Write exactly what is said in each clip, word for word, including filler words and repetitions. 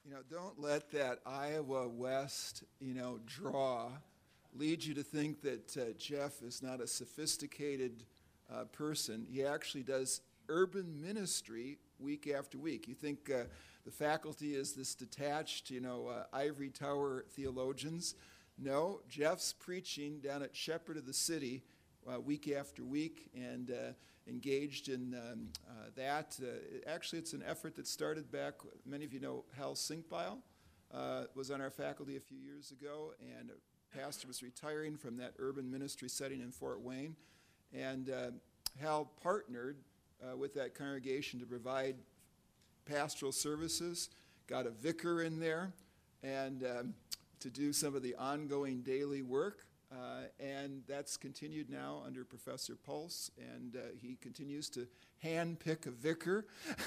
You know, don't let that Iowa West, you know, draw lead you to think that uh, Jeff is not a sophisticated uh, person. He actually does urban ministry week after week. You think uh, the faculty is this detached, you know, uh, ivory tower theologians. No, Jeff's preaching down at Shepherd of the City uh, week after week and uh, engaged in um, uh, that. Uh, actually, it's an effort that started back, many of you know Hal Sinkbeil uh, was on our faculty a few years ago, and a pastor was retiring from that urban ministry setting in Fort Wayne. And uh, Hal partnered uh, with that congregation to provide pastoral services, got a vicar in there, and um, to do some of the ongoing daily work. Uh, and that's continued now under Professor Pulse, and uh, he continues to handpick a vicar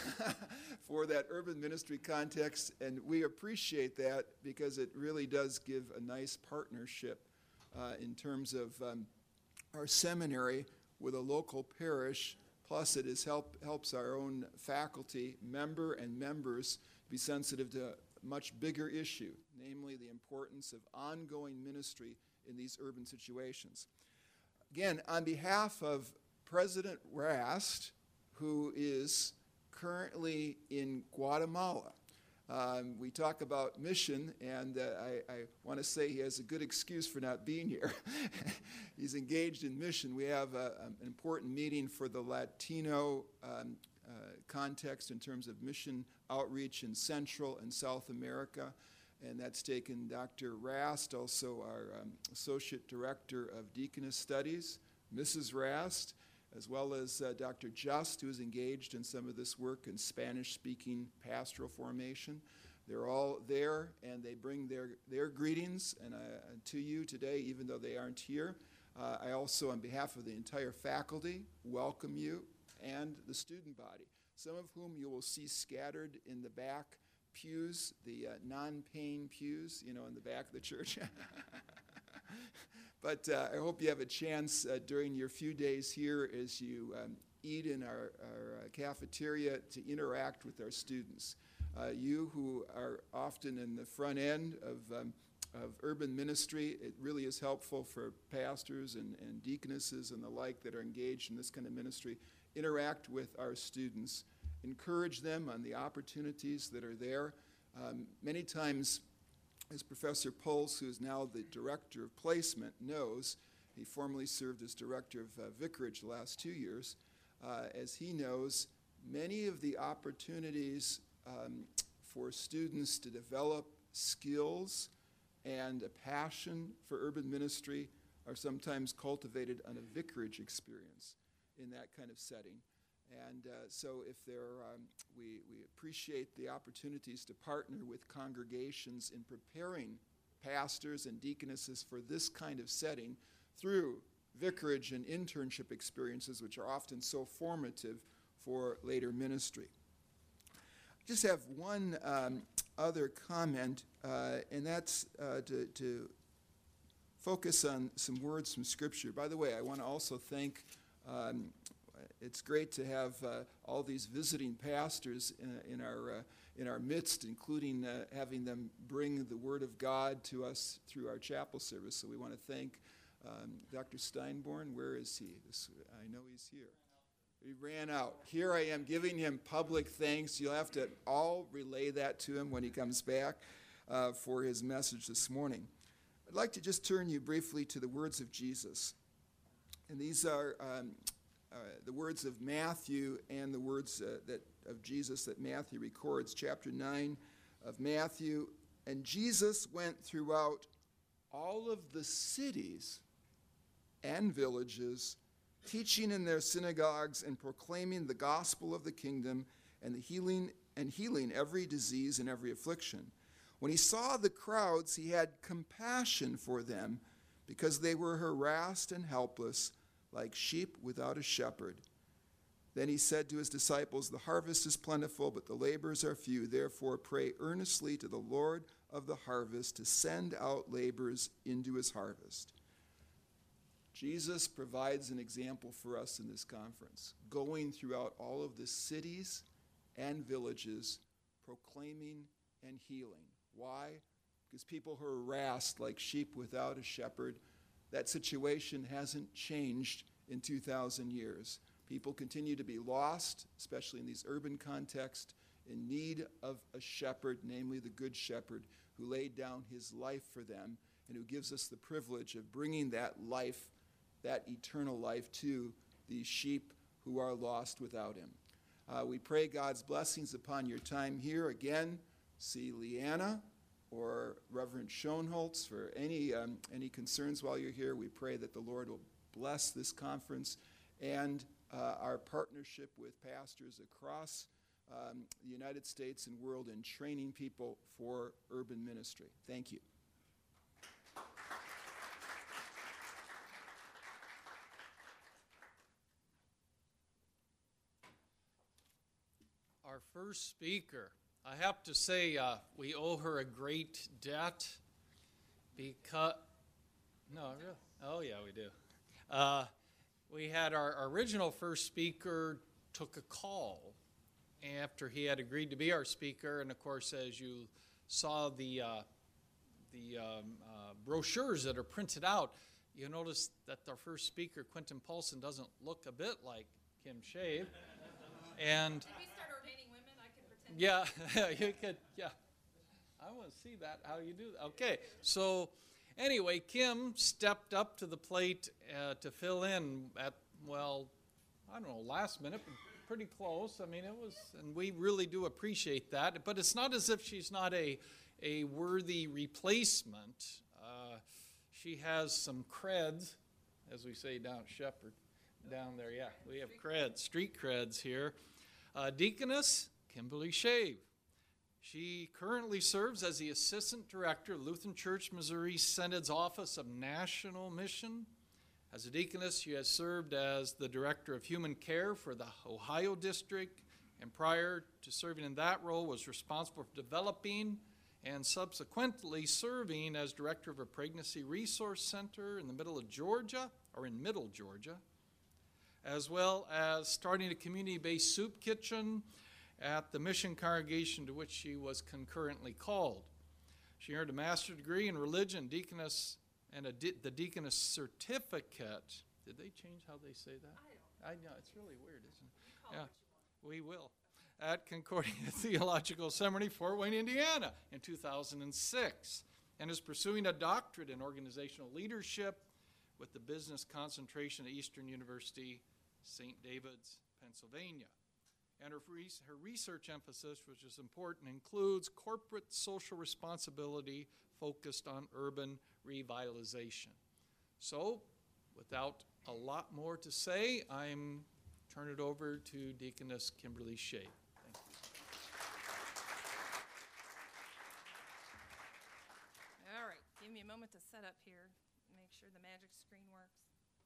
for that urban ministry context, and we appreciate that because it really does give a nice partnership uh, in terms of um, our seminary with a local parish, plus it is help, helps our own faculty, member and members, be sensitive to a much bigger issue, namely the importance of ongoing ministry in these urban situations. Again, on behalf of President Rast, who is currently in Guatemala, um, we talk about mission, and uh, I, I want to say he has a good excuse for not being here. He's engaged in mission. We have a, an important meeting for the Latino um, uh, context in terms of mission outreach in Central and South America. And that's taken Doctor Rast, also our um, Associate Director of Deaconess Studies, Missus Rast, as well as uh, Doctor Just, who is engaged in some of this work in Spanish-speaking pastoral formation. They're all there, and they bring their, their greetings and, uh, to you today, even though they aren't here. Uh, I also, on behalf of the entire faculty, welcome you and the student body, some of whom you will see scattered in the back pews, the uh, non-paying pews, you know, in the back of the church. But uh, I hope you have a chance uh, during your few days here as you um, eat in our, our uh, cafeteria to interact with our students. Uh, you who are often in the front end of, um, of urban ministry, it really is helpful for pastors and, and deaconesses and the like that are engaged in this kind of ministry. Interact with our students. Encourage them on the opportunities that are there. Um, many times, as Professor Pulse, who is now the Director of Placement, knows, he formerly served as Director of uh, Vicarage the last two years, uh, as he knows, many of the opportunities um, for students to develop skills and a passion for urban ministry are sometimes cultivated on a vicarage experience in that kind of setting. And uh, so if there, um, we, we appreciate the opportunities to partner with congregations in preparing pastors and deaconesses for this kind of setting through vicarage and internship experiences, which are often so formative for later ministry. I just have one um, other comment, uh, and that's uh, to, to focus on some words from Scripture. By the way, I want to also thank um, It's great to have uh, all these visiting pastors in, in our uh, in our midst, including uh, having them bring the Word of God to us through our chapel service. So we want to thank um, Doctor Steinborn. Where is he? This, I know he's here. He ran out. Here I am giving him public thanks. You'll have to all relay that to him when he comes back uh, for his message this morning. I'd like to just turn you briefly to the words of Jesus. And these are um, Uh, the words of Matthew and the words uh, that of Jesus that Matthew records, chapter nine of Matthew. And Jesus went throughout all of the cities and villages, teaching in their synagogues and proclaiming the gospel of the kingdom and the healing and healing every disease and every affliction. When he saw the crowds, he had compassion for them because they were harassed and helpless, like sheep without a shepherd. Then he said to his disciples, "The harvest is plentiful, but the laborers are few. Therefore pray earnestly to the Lord of the harvest to send out laborers into his harvest." Jesus provides an example for us in this conference, going throughout all of the cities and villages, proclaiming and healing. Why? Because people who are harassed like sheep without a shepherd, that situation hasn't changed in two thousand years. People continue to be lost, especially in these urban contexts, in need of a shepherd, namely the Good Shepherd, who laid down his life for them and who gives us the privilege of bringing that life, that eternal life, to these sheep who are lost without him. Uh, we pray God's blessings upon your time here. Again, see Leanna or Reverend Schoenholtz for any, um, any concerns while you're here. We pray that the Lord will bless this conference and uh, our partnership with pastors across um, the United States and world in training people for urban ministry. Thank you. Our first speaker, I have to say uh, we owe her a great debt because, no, really? Oh yeah, we do. Uh, we had our original first speaker took a call after he had agreed to be our speaker, and of course, as you saw the, uh, the um, uh, brochures that are printed out, you notice that our first speaker, Quentin Paulson, doesn't look a bit like Kim Shave. And yeah, you could, yeah. I want to see that, how you do that. Okay, so anyway, Kim stepped up to the plate uh, to fill in at, well, I don't know, last minute, but pretty close. I mean, it was, and we really do appreciate that. But it's not as if she's not a, a worthy replacement. Uh, she has some creds, as we say down at Shepherd, down there, yeah. We have creds, street creds here. Uh, Deaconess Kimberly Shave. She currently serves as the Assistant Director of Lutheran Church Missouri Synod's Office of National Mission. As a deaconess, she has served as the Director of Human Care for the Ohio District, and prior to serving in that role was responsible for developing and subsequently serving as Director of a Pregnancy Resource Center in the middle of Georgia, or in Middle Georgia, as well as starting a community-based soup kitchen at the mission congregation to which she was concurrently called. She earned a master's degree in religion, deaconess, and a de- the deaconess certificate. Did they change how they say that? I don't. I know, it's really weird, isn't it? Yeah, we will. At Concordia Theological Seminary, Fort Wayne, Indiana, in two thousand six, and is pursuing a doctorate in organizational leadership with the business concentration at Eastern University, Saint David's, Pennsylvania. And her, her research emphasis, which is important, includes corporate social responsibility focused on urban revitalization. So, without a lot more to say, I'm turn it over to Deaconess Kimberly Shave. Thank you. All right, give me a moment to set up here, make sure the magic screen works.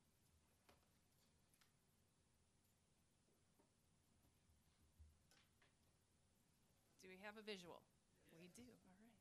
Do we have a visual? Yes. We do, all right.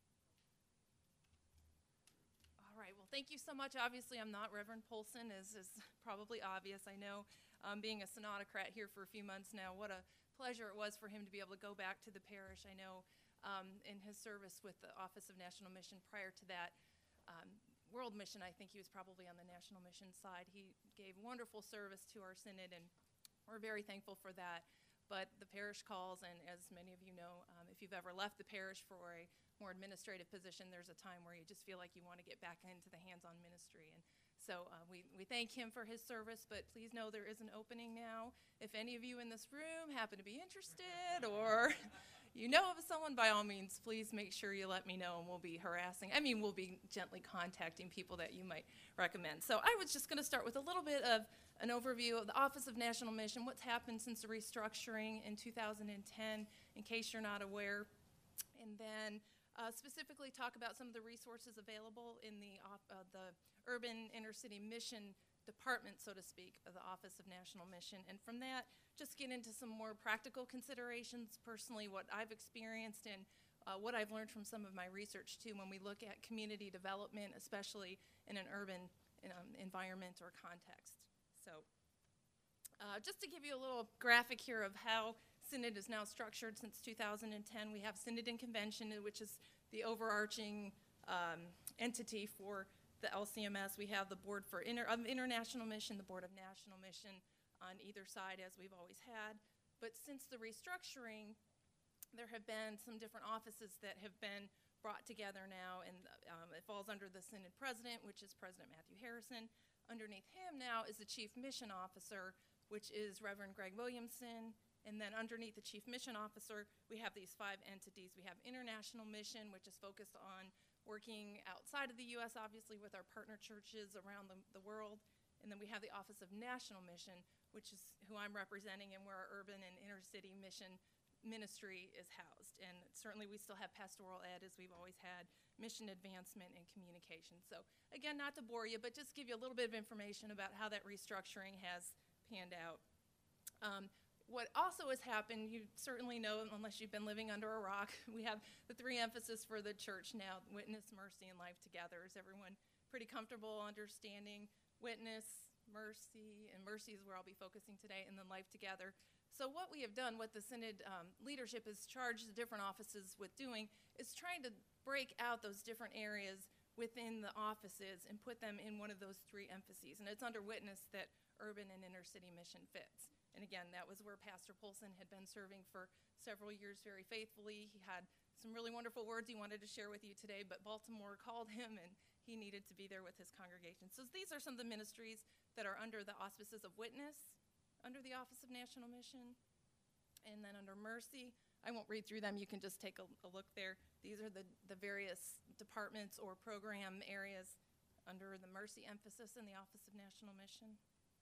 All right, well, thank you so much. Obviously, I'm not Reverend Paulson, as is probably obvious. I know, um, being a synodocrat here for a few months now, what a pleasure it was for him to be able to go back to the parish. I know um, in his service with the Office of National Mission prior to that, um, World Mission, I think he was probably on the National Mission side. He gave wonderful service to our synod, and we're very thankful for that. But the parish calls, and as many of you know, um, if you've ever left the parish for a more administrative position, there's a time where you just feel like you want to get back into the hands-on ministry. And so uh, we, we thank him for his service, but please know there is an opening now. If any of you in this room happen to be interested, or you know of someone, by all means, please make sure you let me know, and we'll be harassing. I mean, we'll be gently contacting people that you might recommend. So I was just going to start with a little bit of an overview of the Office of National Mission, what's happened since the restructuring in two thousand ten, in case you're not aware, and then uh, specifically talk about some of the resources available in the, uh, the urban inner-city mission department, so to speak, of the Office of National Mission. And from that, just get into some more practical considerations, personally what I've experienced and uh, what I've learned from some of my research too when we look at community development, especially in an urban um, environment or context. So uh, just to give you a little graphic here of how Synod is now structured since two thousand ten. We have Synod and Convention, which is the overarching um, entity for the L C M S. We have the Board for Inter of International Mission, the Board of National Mission on either side, as we've always had. But since the restructuring, there have been some different offices that have been brought together now, and um, it falls under the Synod President, which is President Matthew Harrison. Underneath him now is the Chief Mission Officer, which is Reverend Greg Williamson. And then underneath the Chief Mission Officer, we have these five entities. We have International Mission, which is focused on working outside of the U S, obviously, with our partner churches around the, the world. And then we have the Office of National Mission, which is who I'm representing and where our urban and inner city mission ministry is housed. And certainly we still have pastoral ed, as we've always had, mission advancement and communication. So again, not to bore you, but just give you a little bit of information about how that restructuring has panned out. Um, What also has happened, you certainly know, unless you've been living under a rock, we have the three emphasis for the church now: witness, mercy, and life together. Is everyone pretty comfortable understanding witness, mercy, and mercy is where I'll be focusing today, and then life together? So what we have done, what the Synod um, leadership has charged the different offices with doing, is trying to break out those different areas within the offices and put them in one of those three emphases. And it's under witness that urban and inner city mission fits. And again, that was where Pastor Polson had been serving for several years very faithfully. He had some really wonderful words he wanted to share with you today, but Baltimore called him and he needed to be there with his congregation. So these are some of the ministries that are under the auspices of witness, under the Office of National Mission, and then under mercy. I won't read through them. You can just take a, a look there. These are the, the various departments or program areas under the mercy emphasis in the Office of National Mission.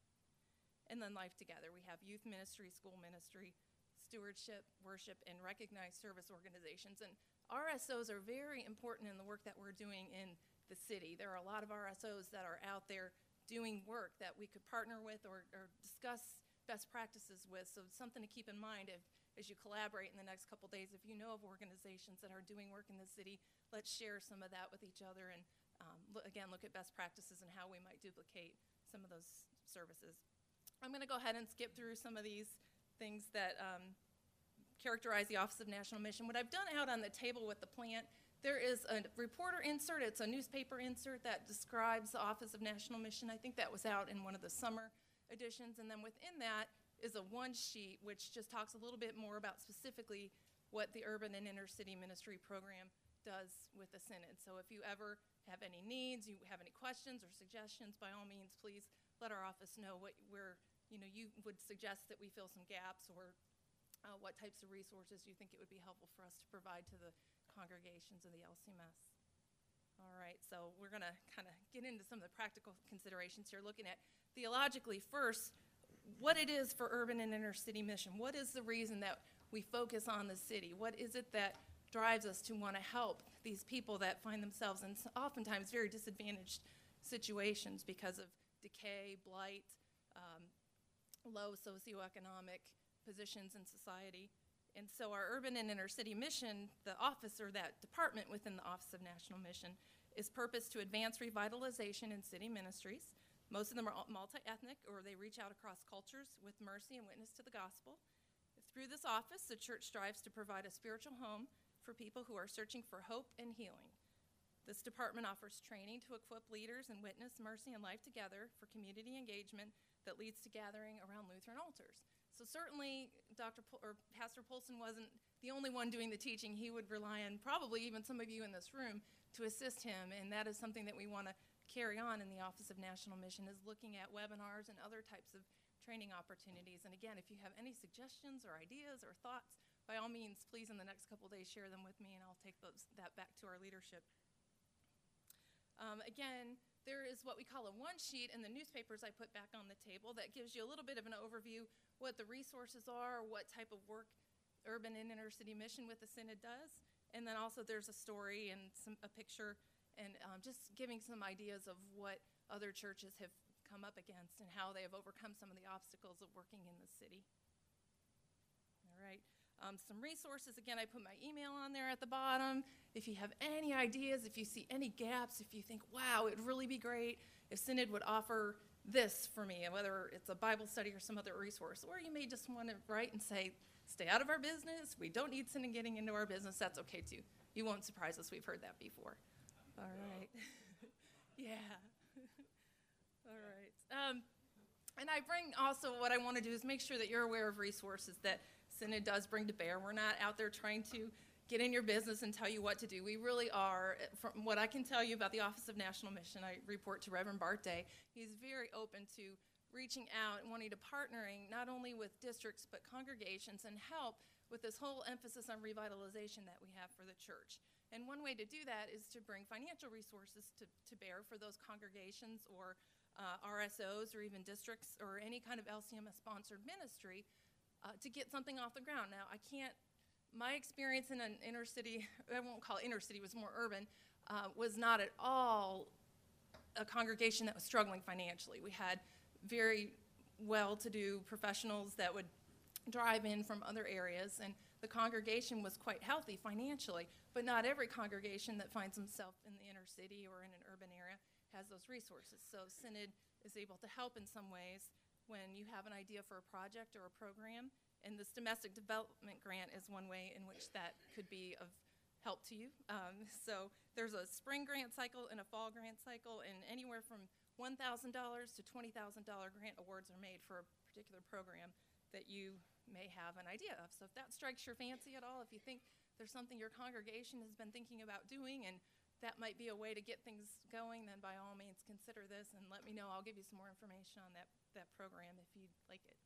And then life together. We have youth ministry, school ministry, stewardship, worship, and recognized service organizations. And R S Os are very important in the work that we're doing in the city. There are a lot of R S Os that are out there doing work that we could partner with or, or discuss best practices with. So something to keep in mind if, as you collaborate in the next couple days. If you know of organizations that are doing work in the city, let's share some of that with each other and, um, look, again, look at best practices and how we might duplicate some of those services. I'm going to go ahead and skip through some of these things that um, characterize the Office of National Mission. What I've done out on the table with the plant, there is a reporter insert. It's a newspaper insert that describes the Office of National Mission. I think that was out in one of the summer editions. And then within that is a one sheet, which just talks a little bit more about specifically what the Urban and Inner City Ministry Program does with the Synod. So if you ever have any needs, you have any questions or suggestions, by all means, please let our office know what where you know you would suggest that we fill some gaps, or uh, what types of resources you think it would be helpful for us to provide to the congregations of the L C M S. All right, so we're going to kind of get into some of the practical considerations here, looking at theologically first what it is for urban and inner city mission. What is the reason that we focus on the city? What is it that drives us to want to help these people that find themselves in oftentimes very disadvantaged situations because of decay, blight, um, low socioeconomic positions in society? And so our urban and inner city mission, the office or that department within the Office of National Mission, is purposed to advance revitalization in city ministries. Most of them are multi-ethnic, or they reach out across cultures with mercy and witness to the gospel. Through this office, the church strives to provide a spiritual home for people who are searching for hope and healing. This department offers training to equip leaders in witness, mercy, and life together for community engagement that leads to gathering around Lutheran altars. So certainly, Doctor Pol- or Pastor Polson wasn't the only one doing the teaching. He would rely on probably even some of you in this room to assist him, and that is something that we want to carry on in the Office of National Mission, is looking at webinars and other types of training opportunities. And again, if you have any suggestions or ideas or thoughts, by all means, please in the next couple days share them with me, and I'll take those, that back to our leadership. Um, again, there is what we call a one sheet in the newspapers I put back on the table that gives you a little bit of an overview what the resources are, what type of work urban and inner city mission with the Synod does. And then also there's a story and some, a picture, and um, just giving some ideas of what other churches have come up against and how they have overcome some of the obstacles of working in the city. All right. Um, some resources, again, I put my email on there at the bottom. If you have any ideas, if you see any gaps, if you think, wow, it'd really be great if Synod would offer this for me, whether it's a Bible study or some other resource, or you may just want to write and say, stay out of our business. We don't need Synod getting into our business. That's okay too. You won't surprise us. We've heard that before. All right. Yeah. All right. Um, and I bring also what I want to do is make sure that you're aware of resources that Synod does bring to bear. We're not out there trying to get in your business and tell you what to do. We really are. From what I can tell you about the Office of National Mission, I report to Reverend Bart Day. He's very open to reaching out and wanting to partnering not only with districts but congregations and help with this whole emphasis on revitalization that we have for the church. And one way to do that is to bring financial resources to, to bear for those congregations or uh, R S Os or even districts or any kind of L C M S-sponsored ministry uh, to get something off the ground. Now, I can't, my experience in an inner city, I won't call it inner city, it was more urban, uh, was not at all a congregation that was struggling financially. We had very well-to-do professionals that would drive in from other areas, and the congregation was quite healthy financially, but not every congregation that finds himself in the inner city or in an urban area has those resources. So Synod is able to help in some ways when you have an idea for a project or a program, and this domestic development grant is one way in which that could be of help to you. Um, so there's a spring grant cycle and a fall grant cycle, and anywhere from one thousand dollars to twenty thousand dollars grant awards are made for a particular program that you may have an idea of. So if that strikes your fancy at all, if you think there's something your congregation has been thinking about doing and that might be a way to get things going, then by all means consider this and let me know. I'll give you some more information on that, that program if you'd like it.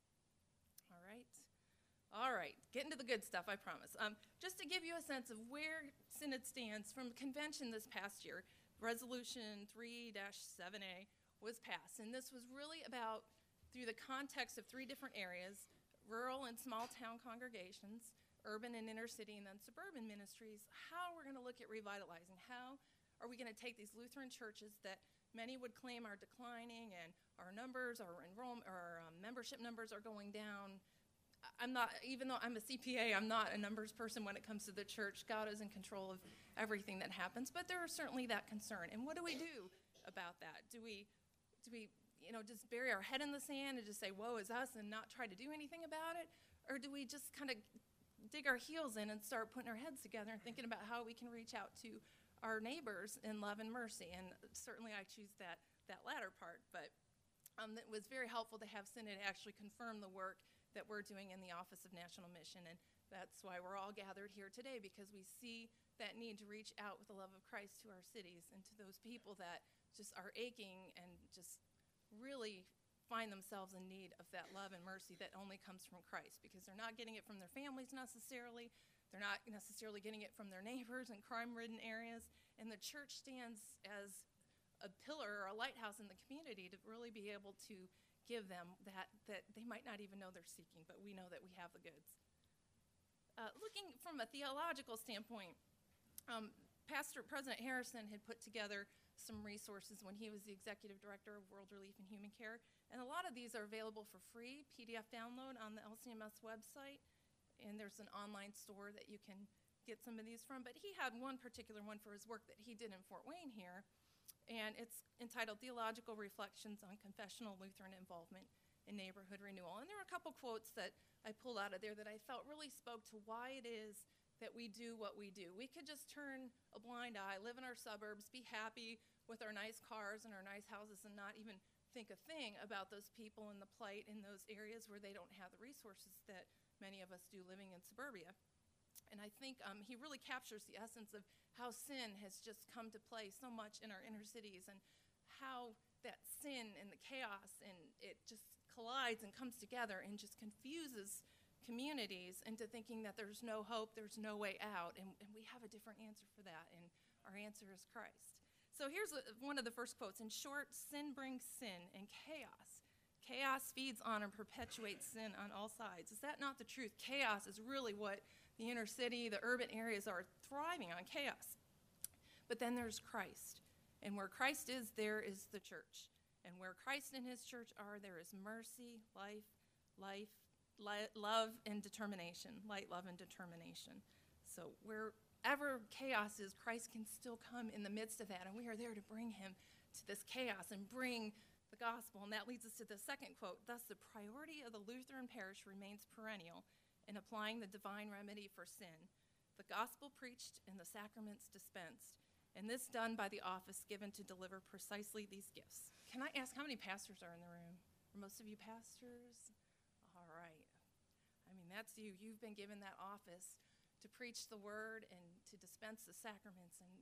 All right. All right, get into the good stuff, I promise. Um, just to give you a sense of where Synod stands from convention this past year, Resolution three dash seven A was passed, and this was really about, through the context of three different areas, rural and small town congregations, urban and inner city, and then suburban ministries, how we're going to look at revitalizing. How are we going to take these Lutheran churches that many would claim are declining and our numbers, our enrollment, our um, membership numbers are going down. I'm not, even though I'm a C P A, I'm not a numbers person when it comes to the church. God is in control of everything that happens, but there is certainly that concern. And what do we do about that? Do we, do we, you know, just bury our head in the sand and just say, woe is us, and not try to do anything about it? Or do we just kind of dig our heels in and start putting our heads together and thinking about how we can reach out to our neighbors in love and mercy? And certainly I choose that, that latter part, but um, it was very helpful to have Synod actually confirm the work that we're doing in the Office of National Mission, and that's why we're all gathered here today, because we see that need to reach out with the love of Christ to our cities and to those people that just are aching and just really find themselves in need of that love and mercy that only comes from Christ, because they're not getting it from their families necessarily, they're not necessarily getting it from their neighbors in crime-ridden areas, and the church stands as a pillar or a lighthouse in the community to really be able to give them that that they might not even know they're seeking, but we know that we have the goods. Uh, looking from a theological standpoint, um, Pastor President Harrison had put together some resources when he was the executive director of World Relief and Human Care, and a lot of these are available for free P D F download on the L C M S website, and there's an online store that you can get some of these from. But he had one particular one for his work that he did in Fort Wayne here, and it's entitled Theological Reflections on Confessional Lutheran Involvement in Neighborhood Renewal. And there were a couple quotes that I pulled out of there that I felt really spoke to why it is that we do what we do. We could just turn a blind eye, live in our suburbs, be happy with our nice cars and our nice houses, and not even think a thing about those people and the plight in those areas where they don't have the resources that many of us do living in suburbia. And I think um, he really captures the essence of how sin has just come to play so much in our inner cities, and how that sin and the chaos and it just collides and comes together and just confuses communities into thinking that there's no hope, there's no way out, and, and we have a different answer for that, and our answer is Christ. So here's a, one of the first quotes. In short, sin brings sin and chaos. Chaos feeds on and perpetuates sin on all sides. Is that not the truth? Chaos is really what the inner city, the urban areas are thriving on, chaos. But then there's Christ. And where Christ is, there is the church. And where Christ and his church are, there is mercy, life, life, li- love, and determination. Light, love, and determination. So wherever chaos is, Christ can still come in the midst of that. And we are there to bring him to this chaos and bring the gospel. And that leads us to the second quote. Thus, the priority of the Lutheran parish remains perennial, in applying the divine remedy for sin, the gospel preached and the sacraments dispensed, and this done by the office given to deliver precisely these gifts. Can I ask how many pastors are in the room? Are most of you pastors? All right. I mean, that's you. You've been given that office to preach the word and to dispense the sacraments. And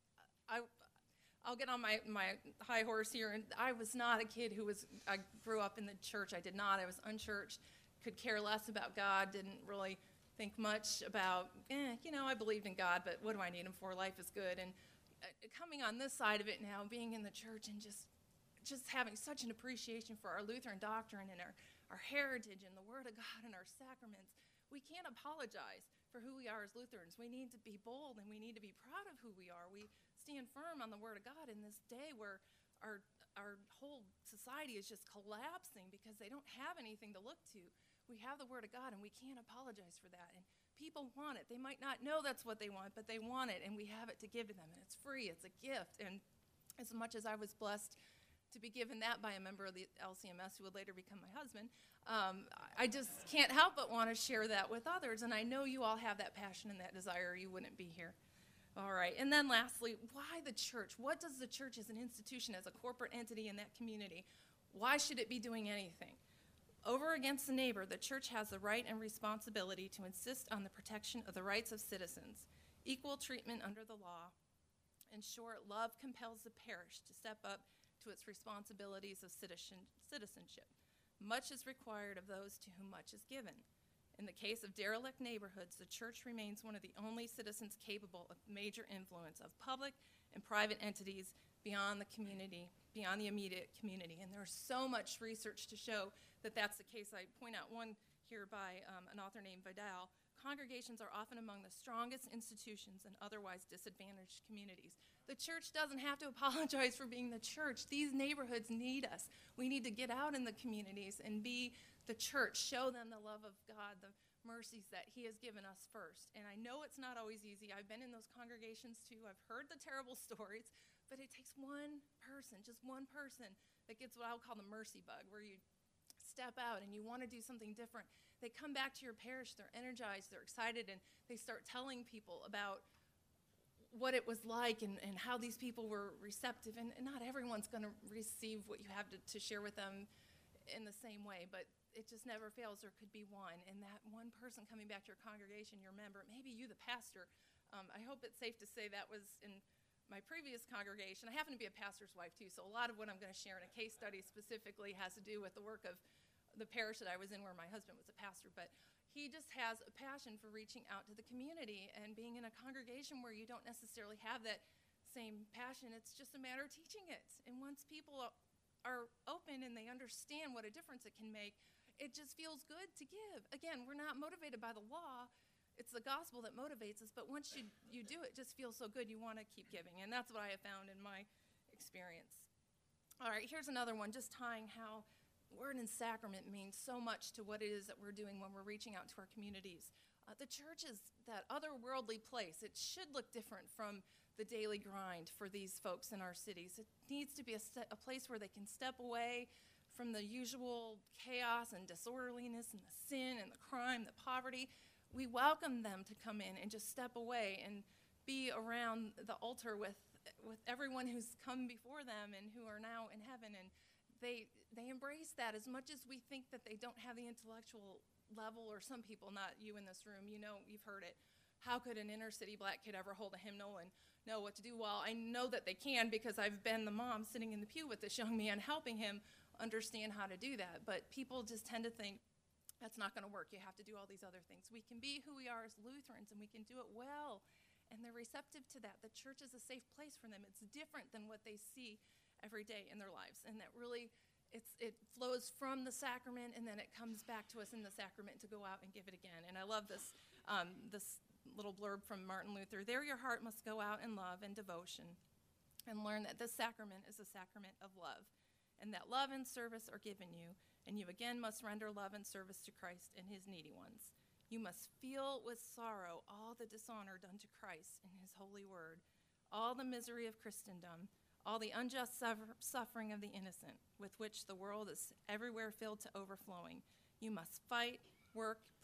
I, I'll get on my, my high horse here. And I was not a kid who was, I grew up in the church. I did not. I was unchurched, could care less about God, didn't really think much about, eh, you know, I believed in God, but what do I need him for? Life is good. And uh, coming on this side of it now, being in the church and just just having such an appreciation for our Lutheran doctrine and our, our heritage and the Word of God and our sacraments, we can't apologize for who we are as Lutherans. We need to be bold and we need to be proud of who we are. We stand firm on the Word of God in this day where our, our whole society is just collapsing because they don't have anything to look to. We have the Word of God and we can't apologize for that. And people want it. They might not know that's what they want, but they want it and we have it to give to them. And it's free. It's a gift. And as much as I was blessed to be given that by a member of the L C M S who would later become my husband, um, I just can't help but want to share that with others. And I know you all have that passion and that desire, or you wouldn't be here. All right. And then lastly, why the church? What does the church as an institution, as a corporate entity in that community, why should it be doing anything? Over against the neighbor, the church has the right and responsibility to insist on the protection of the rights of citizens, equal treatment under the law. In short, love compels the parish to step up to its responsibilities of citizen, citizenship. Much is required of those to whom much is given. In the case of derelict neighborhoods, the church remains one of the only citizens capable of major influence of public and private entities beyond the community, beyond the immediate community. And there's so much research to show that that's the case. I point out one here by um, an author named Vidal. Congregations are often among the strongest institutions in otherwise disadvantaged communities. The church doesn't have to apologize for being the church. These neighborhoods need us. We need to get out in the communities and be the church, show them the love of God, the mercies that he has given us first. And I know it's not always easy. I've been in those congregations too. I've heard the terrible stories, but it takes one person, just one person, that gets what I would call the mercy bug, where you step out and you want to do something different. They come back to your parish, they're energized, they're excited, and they start telling people about what it was like and, and how these people were receptive. And, and not everyone's going to receive what you have to, to share with them in the same way, but it just never fails. There could be one, and that one person coming back to your congregation, your member, maybe you, the pastor. Um, I hope it's safe to say that was in my previous congregation. I happen to be a pastor's wife too, so a lot of what I'm going to share in a case study specifically has to do with the work of the parish that I was in where my husband was a pastor. But he just has a passion for reaching out to the community and being in a congregation where you don't necessarily have that same passion. It's just a matter of teaching it. And once people are open and they understand what a difference it can make, it just feels good to give. Again, we're not motivated by the law. It's the gospel that motivates us. But once you, you do it, it just feels so good, you want to keep giving. And that's what I have found in my experience. All right, here's another one, just tying how word and sacrament means so much to what it is that we're doing when we're reaching out to our communities. Uh, the church is that otherworldly place. It should look different from the daily grind for these folks in our cities. It needs to be a, st- a place where they can step away from the usual chaos and disorderliness and the sin and the crime, the poverty. We welcome them to come in and just step away and be around the altar with, with everyone who's come before them and who are now in heaven. And They they embrace that as much as we think that they don't have the intellectual level, or some people, not you in this room, you know, you've heard it. How could an inner city black kid ever hold a hymnal and know what to do? Well, I know that they can because I've been the mom sitting in the pew with this young man helping him understand how to do that. But people just tend to think that's not going to work. You have to do all these other things. We can be who we are as Lutherans and we can do it well. And they're receptive to that. The church is a safe place for them. It's different than what they see every day in their lives, and that really it's it flows from the sacrament, and then it comes back to us in the sacrament to go out and give it again. And I love this um, this little blurb from Martin Luther. There your heart must go out in love and devotion, and learn that this sacrament is a sacrament of love, and that love and service are given you, and you again must render love and service to Christ and his needy ones. You must feel with sorrow all the dishonor done to Christ in his holy word, all the misery of Christendom, all the unjust suffer- suffering of the innocent, with which the world is everywhere filled to overflowing. You must fight, work,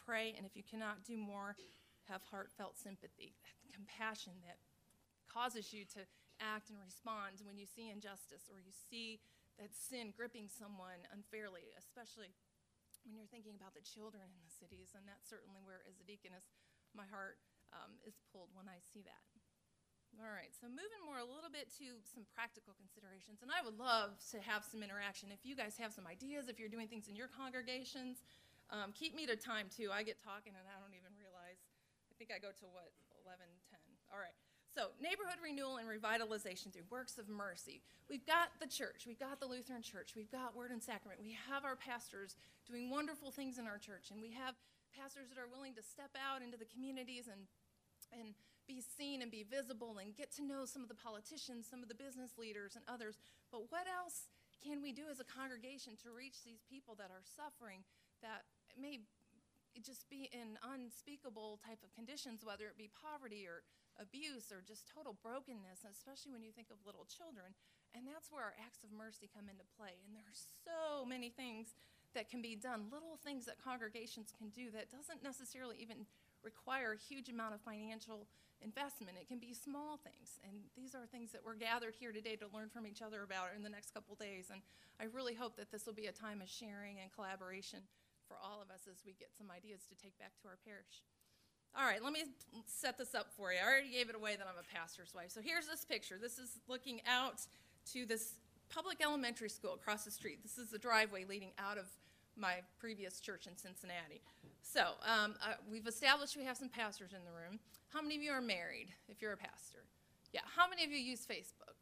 pray, and if you cannot do more, have heartfelt sympathy, compassion that causes you to act and respond when you see injustice or you see that sin gripping someone unfairly, especially when you're thinking about the children in the cities. And that's certainly where, as a deaconess, my heart um, is pulled when I see that. All right, so moving more a little bit to some practical considerations, and I would love to have some interaction. If you guys have some ideas, if you're doing things in your congregations, um, keep me to time too. I get talking and I don't even realize. I think I go to what, eleven ten. All right. So neighborhood renewal and revitalization through works of mercy. We've got the church. We've got the Lutheran Church. We've got Word and Sacrament. We have our pastors doing wonderful things in our church, and we have pastors that are willing to step out into the communities and and be seen and be visible and get to know some of the politicians, some of the business leaders and others. But what else can we do as a congregation to reach these people that are suffering, that may just be in unspeakable type of conditions, whether it be poverty or abuse or just total brokenness, especially when you think of little children. And that's where our acts of mercy come into play. And there are so many things that can be done, little things that congregations can do that doesn't necessarily even require a huge amount of financial investment. It can be small things. And these are things that we're gathered here today to learn from each other about in the next couple days. And I really hope that this will be a time of sharing and collaboration for all of us as we get some ideas to take back to our parish. All right, let me set this up for you. I already gave it away that I'm a pastor's wife. So here's this picture. This is looking out to this public elementary school across the street. This is the driveway leading out of my previous church in Cincinnati. So um, uh, we've established we have some pastors in the room. How many of you are married, if you're a pastor? Yeah, how many of you use Facebook?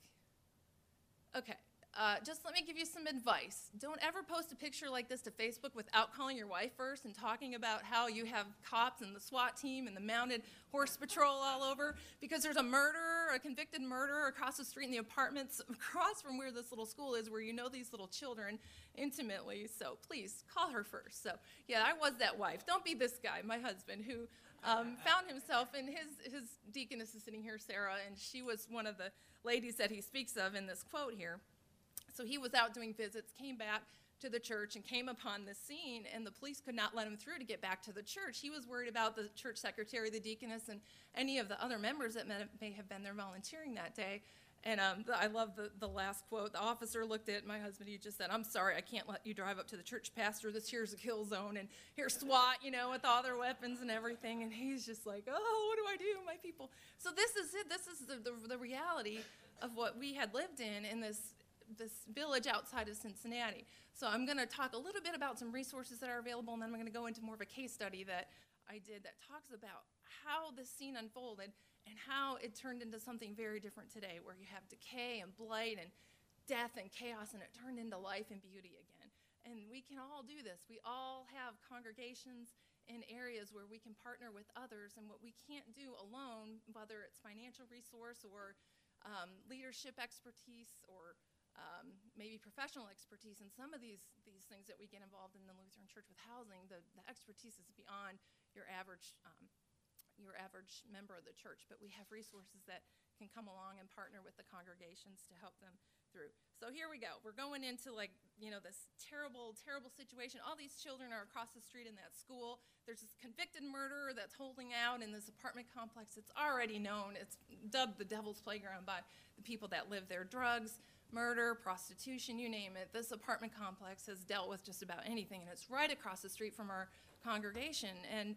Okay. Uh, just let me give you some advice. Don't ever post a picture like this to Facebook without calling your wife first and talking about how you have cops and the SWAT team and the mounted horse patrol all over, because there's a murderer, a convicted murderer across the street in the apartments across from where this little school is, where you know these little children intimately. So please call her first. So yeah, I was that wife. Don't be this guy, my husband, who um, found himself, and his, his deaconess is sitting here, Sarah, and she was one of the ladies that he speaks of in this quote here. So he was out doing visits, came back to the church, and came upon this scene, and the police could not let him through to get back to the church. He was worried about the church secretary, the deaconess, and any of the other members that may have been there volunteering that day. And um, the, I love the, the last quote. The officer looked at my husband. He just said, "I'm sorry, I can't let you drive up to the church, pastor. This here's a kill zone, and here's SWAT, you know, with all their weapons and everything." And he's just like, "Oh, what do I do, my people?" So this is it. This is the, the, the reality of what we had lived in in this this village outside of Cincinnati. So I'm going to talk a little bit about some resources that are available, and then I'm going to go into more of a case study that I did that talks about how this scene unfolded and how it turned into something very different today, where you have decay and blight and death and chaos, and it turned into life and beauty again. And we can all do this. We all have congregations in areas where we can partner with others, and what we can't do alone, whether it's financial resource or um, leadership expertise or Um, maybe professional expertise in some of these these things that we get involved in the Lutheran Church with housing. The, the expertise is beyond your average um, your average member of the church, but we have resources that can come along and partner with the congregations to help them through. So here we go. We're going into, like, you know, this terrible, terrible situation. All these children are across the street in that school. There's this convicted murderer that's holding out in this apartment complex. It's already known. It's dubbed the Devil's Playground by the people that live there. Drugs, murder, prostitution, you name it. This apartment complex has dealt with just about anything, and it's right across the street from our congregation. And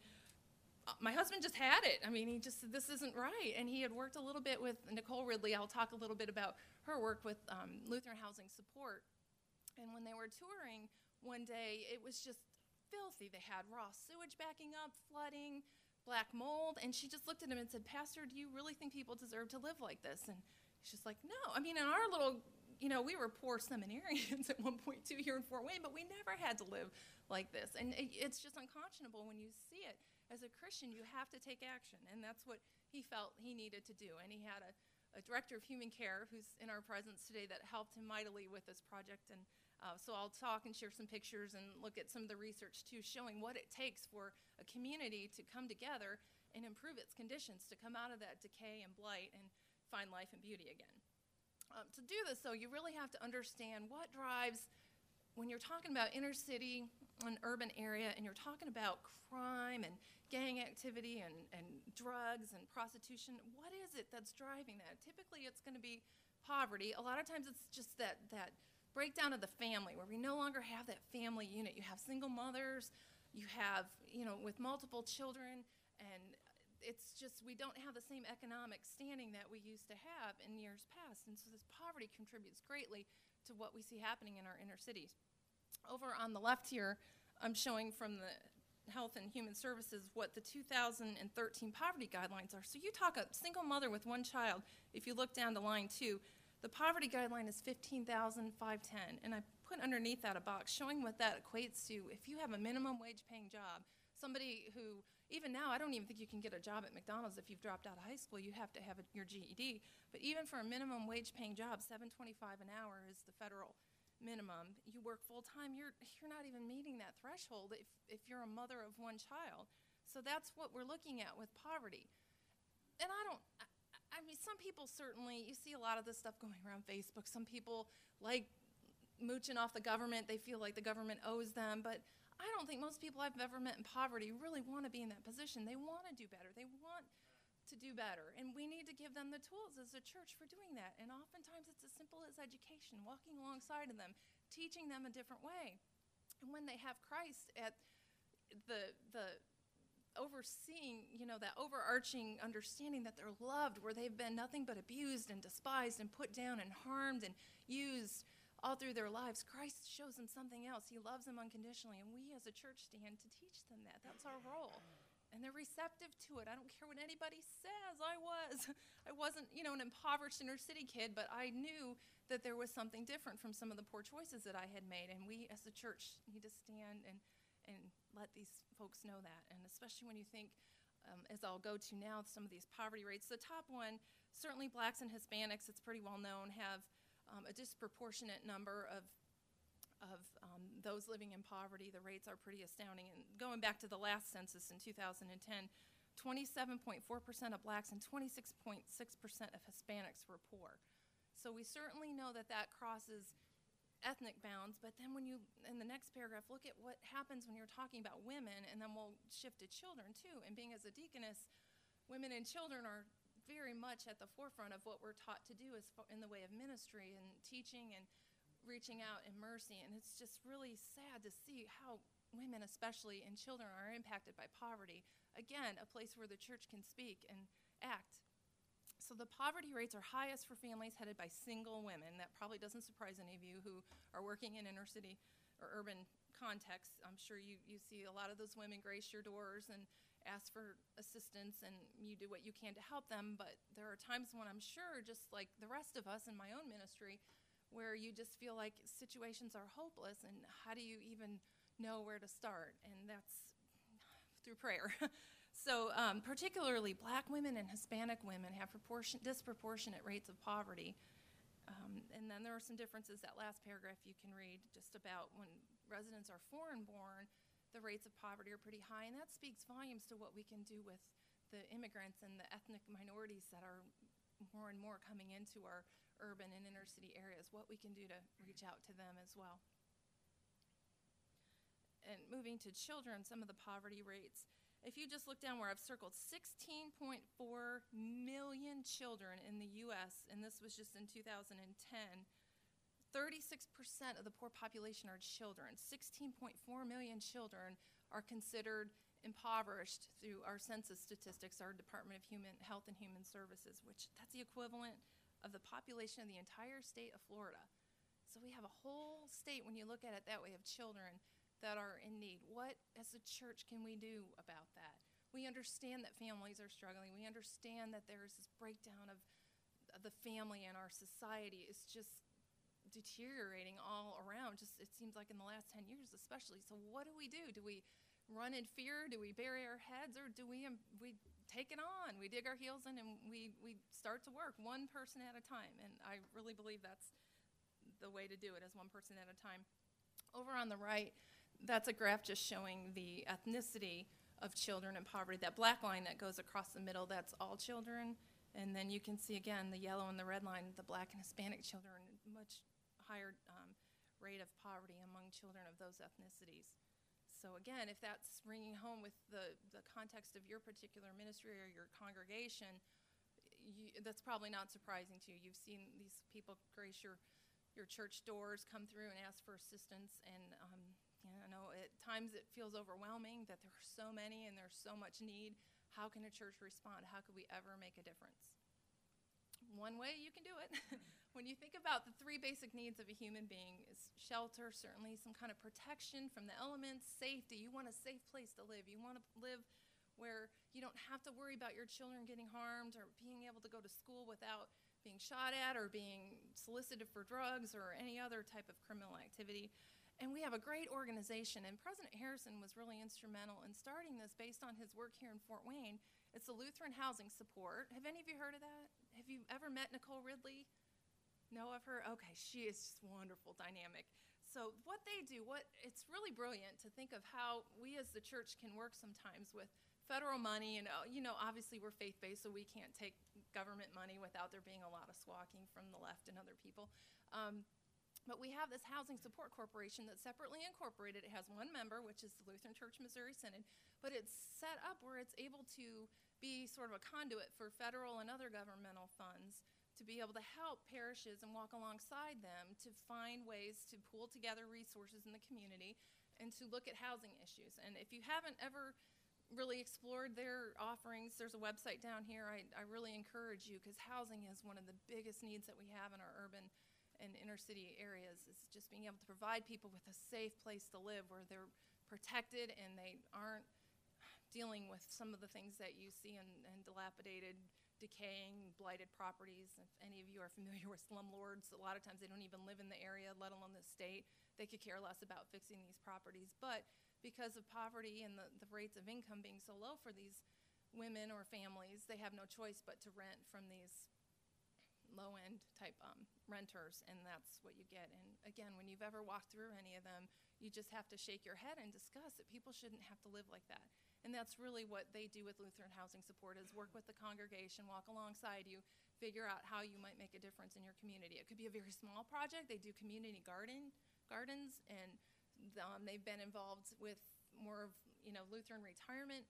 my husband just had it. I mean, he just said, this isn't right. And he had worked a little bit with Nicole Ridley. I'll talk a little bit about her work with um, Lutheran Housing Support. And when they were touring one day, it was just filthy. They had raw sewage backing up, flooding, black mold. And she just looked at him and said, "Pastor, do you really think people deserve to live like this?" And he's just like, "No." I mean, in our little, you know, we were poor seminarians at one point too here in Fort Wayne, but we never had to live like this. And it, it's just unconscionable when you see it. As a Christian, you have to take action, and that's what he felt he needed to do. And he had a, a director of human care who's in our presence today that helped him mightily with this project. And uh, so I'll talk and share some pictures and look at some of the research too, showing what it takes for a community to come together and improve its conditions, to come out of that decay and blight and find life and beauty again. Um, to do this, though, you really have to understand what drives, when you're talking about inner city an urban area and you're talking about crime and gang activity and, and drugs and prostitution, what is it that's driving that? Typically it's going to be poverty. A lot of times it's just that, that breakdown of the family where we no longer have that family unit. You have single mothers, you have, you know, with multiple children, and it's just we don't have the same economic standing that we used to have in years past. And so this poverty contributes greatly to what we see happening in our inner cities. Over on the left here, I'm showing from the Health and Human Services what the two thousand thirteen poverty guidelines are. So you talk a single mother with one child, if you look down to line two, the poverty guideline is fifteen thousand five hundred ten, and I put underneath that a box showing what that equates to. If you have a minimum wage paying job, somebody who, even now, I don't even think you can get a job at McDonald's if you've dropped out of high school. You have to have a, your G E D. But even for a minimum wage paying job, seven twenty-five an hour is the federal minimum. You work full time, you're you're not even meeting that threshold if, if you're a mother of one child. So that's what we're looking at with poverty. And I don't, I, I mean, some people certainly, you see a lot of this stuff going around Facebook. Some people like mooching off the government. They feel like the government owes them. But I don't think most people I've ever met in poverty really want to be in that position. They want to do better. They want to do better. And we need to give them the tools as a church for doing that. And oftentimes it's as simple as education, walking alongside of them, teaching them a different way. And when they have Christ at the the overseeing, you know, that overarching understanding that they're loved, where they've been nothing but abused and despised and put down and harmed and used all through their lives, Christ shows them something else. He loves them unconditionally, and we as a church stand to teach them that. That's our role. And they're receptive to it. I don't care what anybody says. I was. I wasn't, you know, an impoverished inner city kid, but I knew that there was something different from some of the poor choices that I had made. And we as a church need to stand and, and let these folks know that. And especially when you think, um, as I'll go to now, some of these poverty rates. The top one, certainly blacks and Hispanics, it's pretty well known, have um, a disproportionate number of of um, those living in poverty. The rates are pretty astounding. And going back to the last census in two thousand ten, twenty-seven point four percent of blacks and twenty-six point six percent of Hispanics were poor. So we certainly know that that crosses ethnic bounds, but then when you, in the next paragraph, look at what happens when you're talking about women, and then we'll shift to children too. And being as a deaconess, women and children are very much at the forefront of what we're taught to do as fo- in the way of ministry and teaching and reaching out in mercy. And it's just really sad to see how women especially and children are impacted by poverty. Again, a place where the church can speak and act. So the poverty rates are highest for families headed by single women. That probably doesn't surprise any of you who are working in inner city or urban contexts. I'm sure you, you see a lot of those women grace your doors and ask for assistance, and you do what you can to help them. But there are times when I'm sure, just like the rest of us in my own ministry, where you just feel like situations are hopeless, and how do you even know where to start? And that's through prayer. So um, particularly black women and Hispanic women have proportion, disproportionate rates of poverty. Um, and then there are some differences. That last paragraph you can read just about when residents are foreign born, the rates of poverty are pretty high, and that speaks volumes to what we can do with the immigrants and the ethnic minorities that are more and more coming into our urban and inner city areas, what we can do to reach out to them as well. And moving to children, some of the poverty rates. If you just look down where I've circled, sixteen point four million children in the U S, and this was just in two thousand ten, thirty-six percent of the poor population are children. sixteen point four million children are considered impoverished through our census statistics, our Department of Human Health and Human Services, which that's the equivalent of the population of the entire state of Florida. So we have a whole state, when you look at it that way, of children that are in need. What, as a church, can we do about that? We understand that families are struggling. We understand that there's this breakdown of the family, and our society is just deteriorating all around. Just, it seems like in the last ten years especially. So what do we do? Do we run in fear? Do we bury our heads? Or do we, um, we take it on? We dig our heels in and we, we start to work one person at a time. And I really believe that's the way to do it, is one person at a time. Over on the right, that's a graph just showing the ethnicity of children in poverty. That black line that goes across the middle, that's all children. And then you can see again the yellow and the red line, the black and Hispanic children, much higher um, rate of poverty among children of those ethnicities. So again, if that's ringing home with the, the context of your particular ministry or your congregation, you, that's probably not surprising to you. You've seen these people grace your, your church doors, come through and ask for assistance, and um, you know, at times it feels overwhelming that there are so many and there's so much need. How can a church respond? How could we ever make a difference? One way you can do it, when you think about the three basic needs of a human being, is shelter, certainly some kind of protection from the elements, safety. You want a safe place to live. You want to live where you don't have to worry about your children getting harmed or being able to go to school without being shot at or being solicited for drugs or any other type of criminal activity. And we have a great organization, and President Harrison was really instrumental in starting this based on his work here in Fort Wayne. It's the Lutheran Housing Support. Have any of you heard of that? Have you ever met Nicole Ridley? No, of her? Okay, she is just wonderful, dynamic. So what they do, what it's really brilliant to think of how we as the church can work sometimes with federal money, and uh, you know, obviously we're faith-based, so we can't take government money without there being a lot of squawking from the left and other people. Um, But we have this Housing Support Corporation that's separately incorporated. It has one member, which is the Lutheran Church Missouri Synod, but it's set up where it's able to be sort of a conduit for federal and other governmental funds to be able to help parishes and walk alongside them to find ways to pool together resources in the community and to look at housing issues. And if you haven't ever really explored their offerings, there's a website down here. I, I really encourage you, because housing is one of the biggest needs that we have in our urban and inner city areas, is just being able to provide people with a safe place to live where they're protected and they aren't dealing with some of the things that you see in, in dilapidated, decaying, blighted properties. If any of you are familiar with slumlords, a lot of times they don't even live in the area, let alone the state. They could care less about fixing these properties. But because of poverty and the, the rates of income being so low for these women or families, they have no choice but to rent from these low-end type um, renters, and that's what you get. And again, when you've ever walked through any of them, you just have to shake your head and discuss that people shouldn't have to live like that. And that's really what they do with Lutheran Housing Support, is work with the congregation, walk alongside you, figure out how you might make a difference in your community. It could be a very small project. They do community garden gardens, and um, they've been involved with more of, you know, Lutheran retirement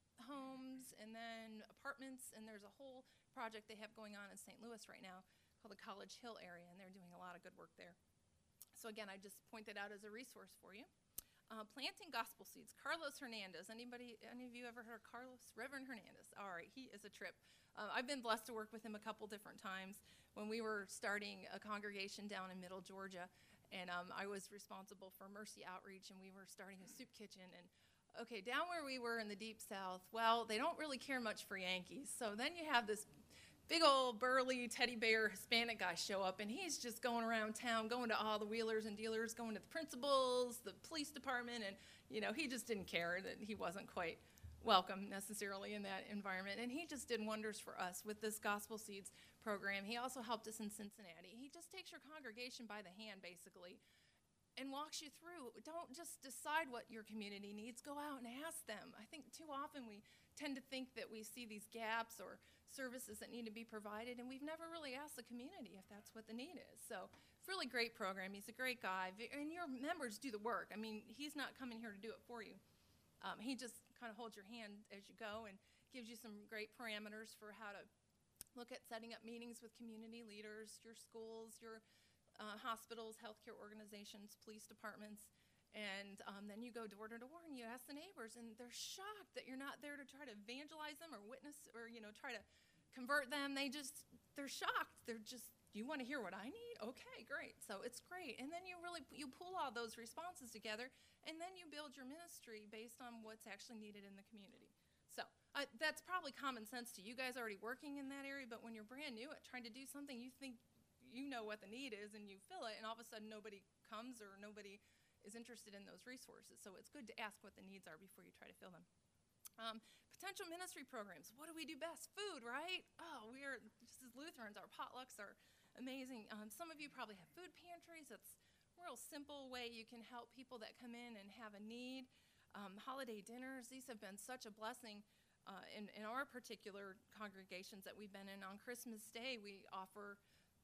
homes and then apartments, and there's a whole project they have going on in Saint Louis right now called the College Hill area, and they're doing a lot of good work there. So again, I just point that out as a resource for you. Uh, planting gospel seeds. Carlos Hernandez. Anybody, any of you ever heard of Carlos? Reverend Hernandez. All right, he is a trip. Uh, I've been blessed to work with him a couple different times. When we were starting a congregation down in Middle Georgia, and um, I was responsible for Mercy Outreach, and we were starting a soup kitchen. And okay, down where we were in the Deep South, well, they don't really care much for Yankees. So then you have this big old burly teddy bear Hispanic guy show up, and he's just going around town, going to all the wheelers and dealers, going to the principals, the police department, and you know, he just didn't care that he wasn't quite welcome necessarily in that environment. And he just did wonders for us with this Gospel Seeds program. He also helped us in Cincinnati. He just takes your congregation by the hand, basically, and walks you through. Don't just decide what your community needs. Go out and ask them. I think too often we tend to think that we see these gaps or services that need to be provided, and we've never really asked the community if that's what the need is. So really great program. He's a great guy, and your members do the work. I mean, he's not coming here to do it for you. Um, he just kind of holds your hand as you go and gives you some great parameters for how to look at setting up meetings with community leaders, your schools, your uh, hospitals, healthcare organizations, police departments. And um, then you go door to door and you ask the neighbors, and they're shocked that you're not there to try to evangelize them or witness or, you know, try to convert them. They just, they're shocked. They're just, you want to hear what I need? Okay, great. So it's great. And then you really, you pull all those responses together, and then you build your ministry based on what's actually needed in the community. So uh, that's probably common sense to you guys already working in that area, but when you're brand new at trying to do something, you think you know what the need is, and you fill it, and all of a sudden nobody comes or nobody is interested in those resources. So it's good to ask what the needs are before you try to fill them. Um, potential ministry programs. What do we do best? Food, right? Oh, we are, just as Lutherans, our potlucks are amazing. Um, some of you probably have food pantries. It's a real simple way you can help people that come in and have a need. Um, holiday dinners, these have been such a blessing uh, in, in our particular congregations that we've been in. On Christmas Day, we offer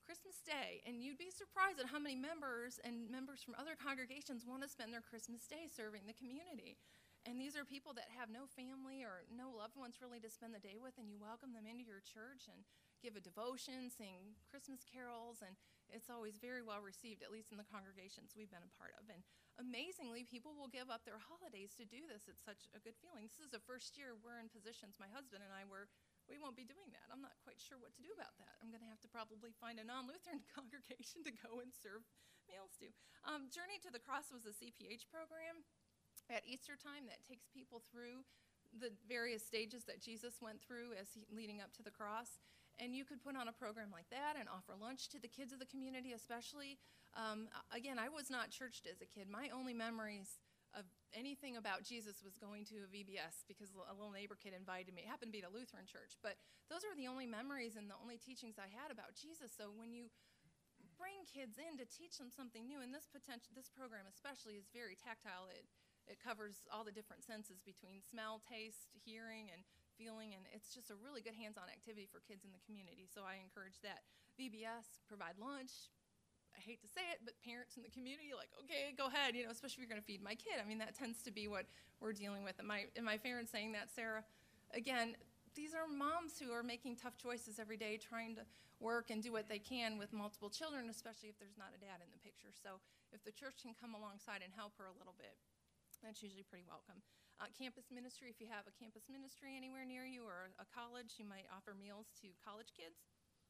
Christmas Day, and you'd be surprised at how many members and members from other congregations want to spend their Christmas Day serving the community. And these are people that have no family or no loved ones really to spend the day with, and you welcome them into your church and give a devotion, sing Christmas carols, and it's always very well received, at least in the congregations we've been a part of. And amazingly, people will give up their holidays to do this. It's such a good feeling. This is the first year we're in positions, my husband and I were, we won't be doing that. I'm not quite sure what to do about that. I'm going to have to probably find a non-Lutheran congregation to go and serve meals to. Um, Journey to the Cross was a C P H program at Easter time that takes people through the various stages that Jesus went through as he, leading up to the cross. And you could put on a program like that and offer lunch to the kids of the community especially. Um, again, I was not churched as a kid. My only memories of anything about Jesus was going to a V B S because a little neighbor kid invited me. It happened to be at a Lutheran church. But those are the only memories and the only teachings I had about Jesus. So when you bring kids in to teach them something new, and this potential, this program especially is very tactile. It, it covers all the different senses between smell, taste, hearing, and feeling, and it's just a really good hands-on activity for kids in the community. So I encourage that. V B S, provide lunch. I hate to say it, but parents in the community are like, okay, go ahead, you know, especially if you're going to feed my kid. I mean, that tends to be what we're dealing with. Am I, am I fair in saying that, Sarah? Again, these are moms who are making tough choices every day, trying to work and do what they can with multiple children, especially if there's not a dad in the picture. So if the church can come alongside and help her a little bit, that's usually pretty welcome. Uh, campus ministry, if you have a campus ministry anywhere near you or a college, you might offer meals to college kids.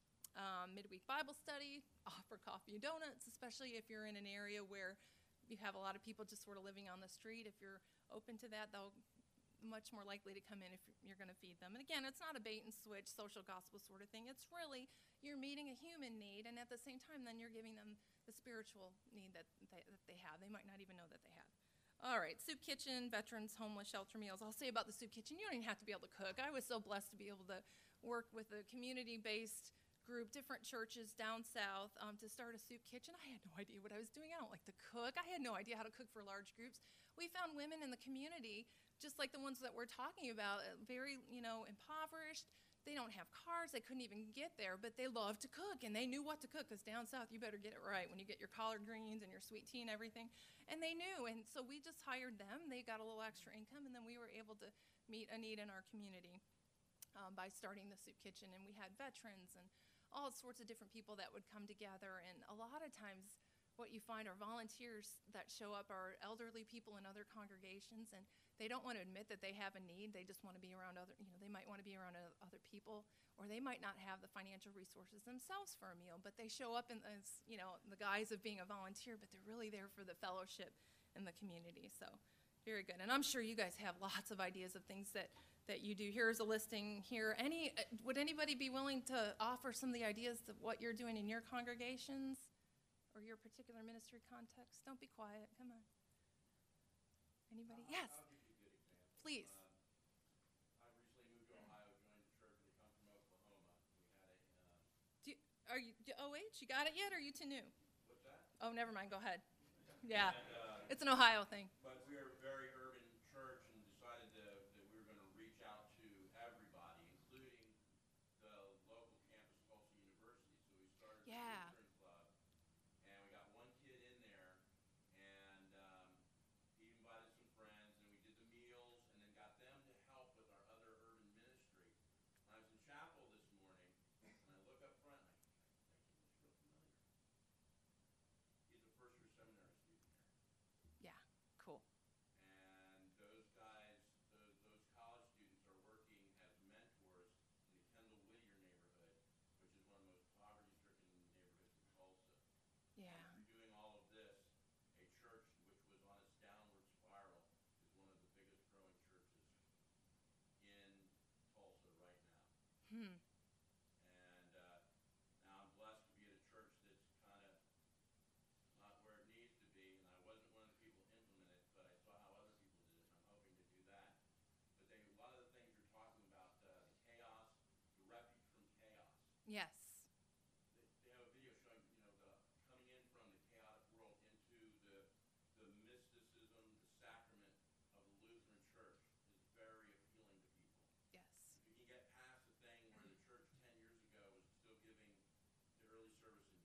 Um, midweek Bible study, offer coffee and donuts, especially if you're in an area where you have a lot of people just sort of living on the street. If you're open to that, they'll much more likely to come in if you're going to feed them. And again, it's not a bait and switch social gospel sort of thing. It's really you're meeting a human need, and at the same time, then you're giving them the spiritual need that they, that they have. They might not even know that they have. All right, soup kitchen, veterans, homeless shelter meals. I'll say about the soup kitchen, you don't even have to be able to cook. I was so blessed to be able to work with a community-based group, different churches down south, um, to start a soup kitchen. I had no idea what I was doing. I don't like to cook. I had no idea how to cook for large groups. We found women in the community, just like the ones that we're talking about, uh, very, you know, impoverished. They don't have cars. They couldn't even get there, but they love to cook, and they knew what to cook, because down south, you better get it right when you get your collard greens and your sweet tea and everything. And they knew, and so we just hired them. They got a little extra income, and then we were able to meet a need in our community um, by starting the soup kitchen. And we had veterans and all sorts of different people that would come together. And a lot of times what you find are volunteers that show up are elderly people in other congregations, and they don't want to admit that they have a need. They just want to be around other, you know, they might want to be around other people, or they might not have the financial resources themselves for a meal, but they show up in as, you know, the guise of being a volunteer, but they're really there for the fellowship in the community. So very good. And I'm sure you guys have lots of ideas of things that that you do. Here's a listing here. Any, uh, would anybody be willing to offer some of the ideas of what you're doing in your congregations or your particular ministry context? Don't be quiet. Come on. Anybody? Uh, Yes. I'll give you a good example. Please. Um, I recently moved to Ohio, joined the church, and they come from Oklahoma. We had a, uh, Do you, are you do O H? You got it yet, or are you too new? what's that? Oh, never mind. Go ahead. Yeah. And, uh, It's an Ohio thing. but we are a very urban church and decided to, that we were going to reach out to everybody, including the local campus, Tulsa University. So we started the Yeah. Lutheran Club, and we got one kid in there, and um, he invited some friends, and we did the meals, and then got them to help with our other urban ministry. When I was in chapel this morning, and I look up front, and I, that kid looks real familiar. He's a first-year seminary student here. Yeah. Cool. And those guys, those, those college students are working as mentors in the Kendall Whittier neighborhood, which is one of the most poverty-stricken neighborhoods in Tulsa. Yeah. Through doing all of this, a church which was on its downward spiral is one of the biggest growing churches in Tulsa right now. Hmm. And uh, now I'm blessed to be at a church that's kind of not where it needs to be, and I wasn't one of the people implement it, but I saw how other people did it, and I'm hoping to do that. But they, a lot of the things you're talking about, uh, the chaos, the refuge from chaos. Yes. They, they have a video showing, you know, the coming in from the chaotic world into the the mysticism, the sacrament of the Lutheran Church is very appealing to people. Yes. If you can get past the thing where the church ten years ago was still giving the early service in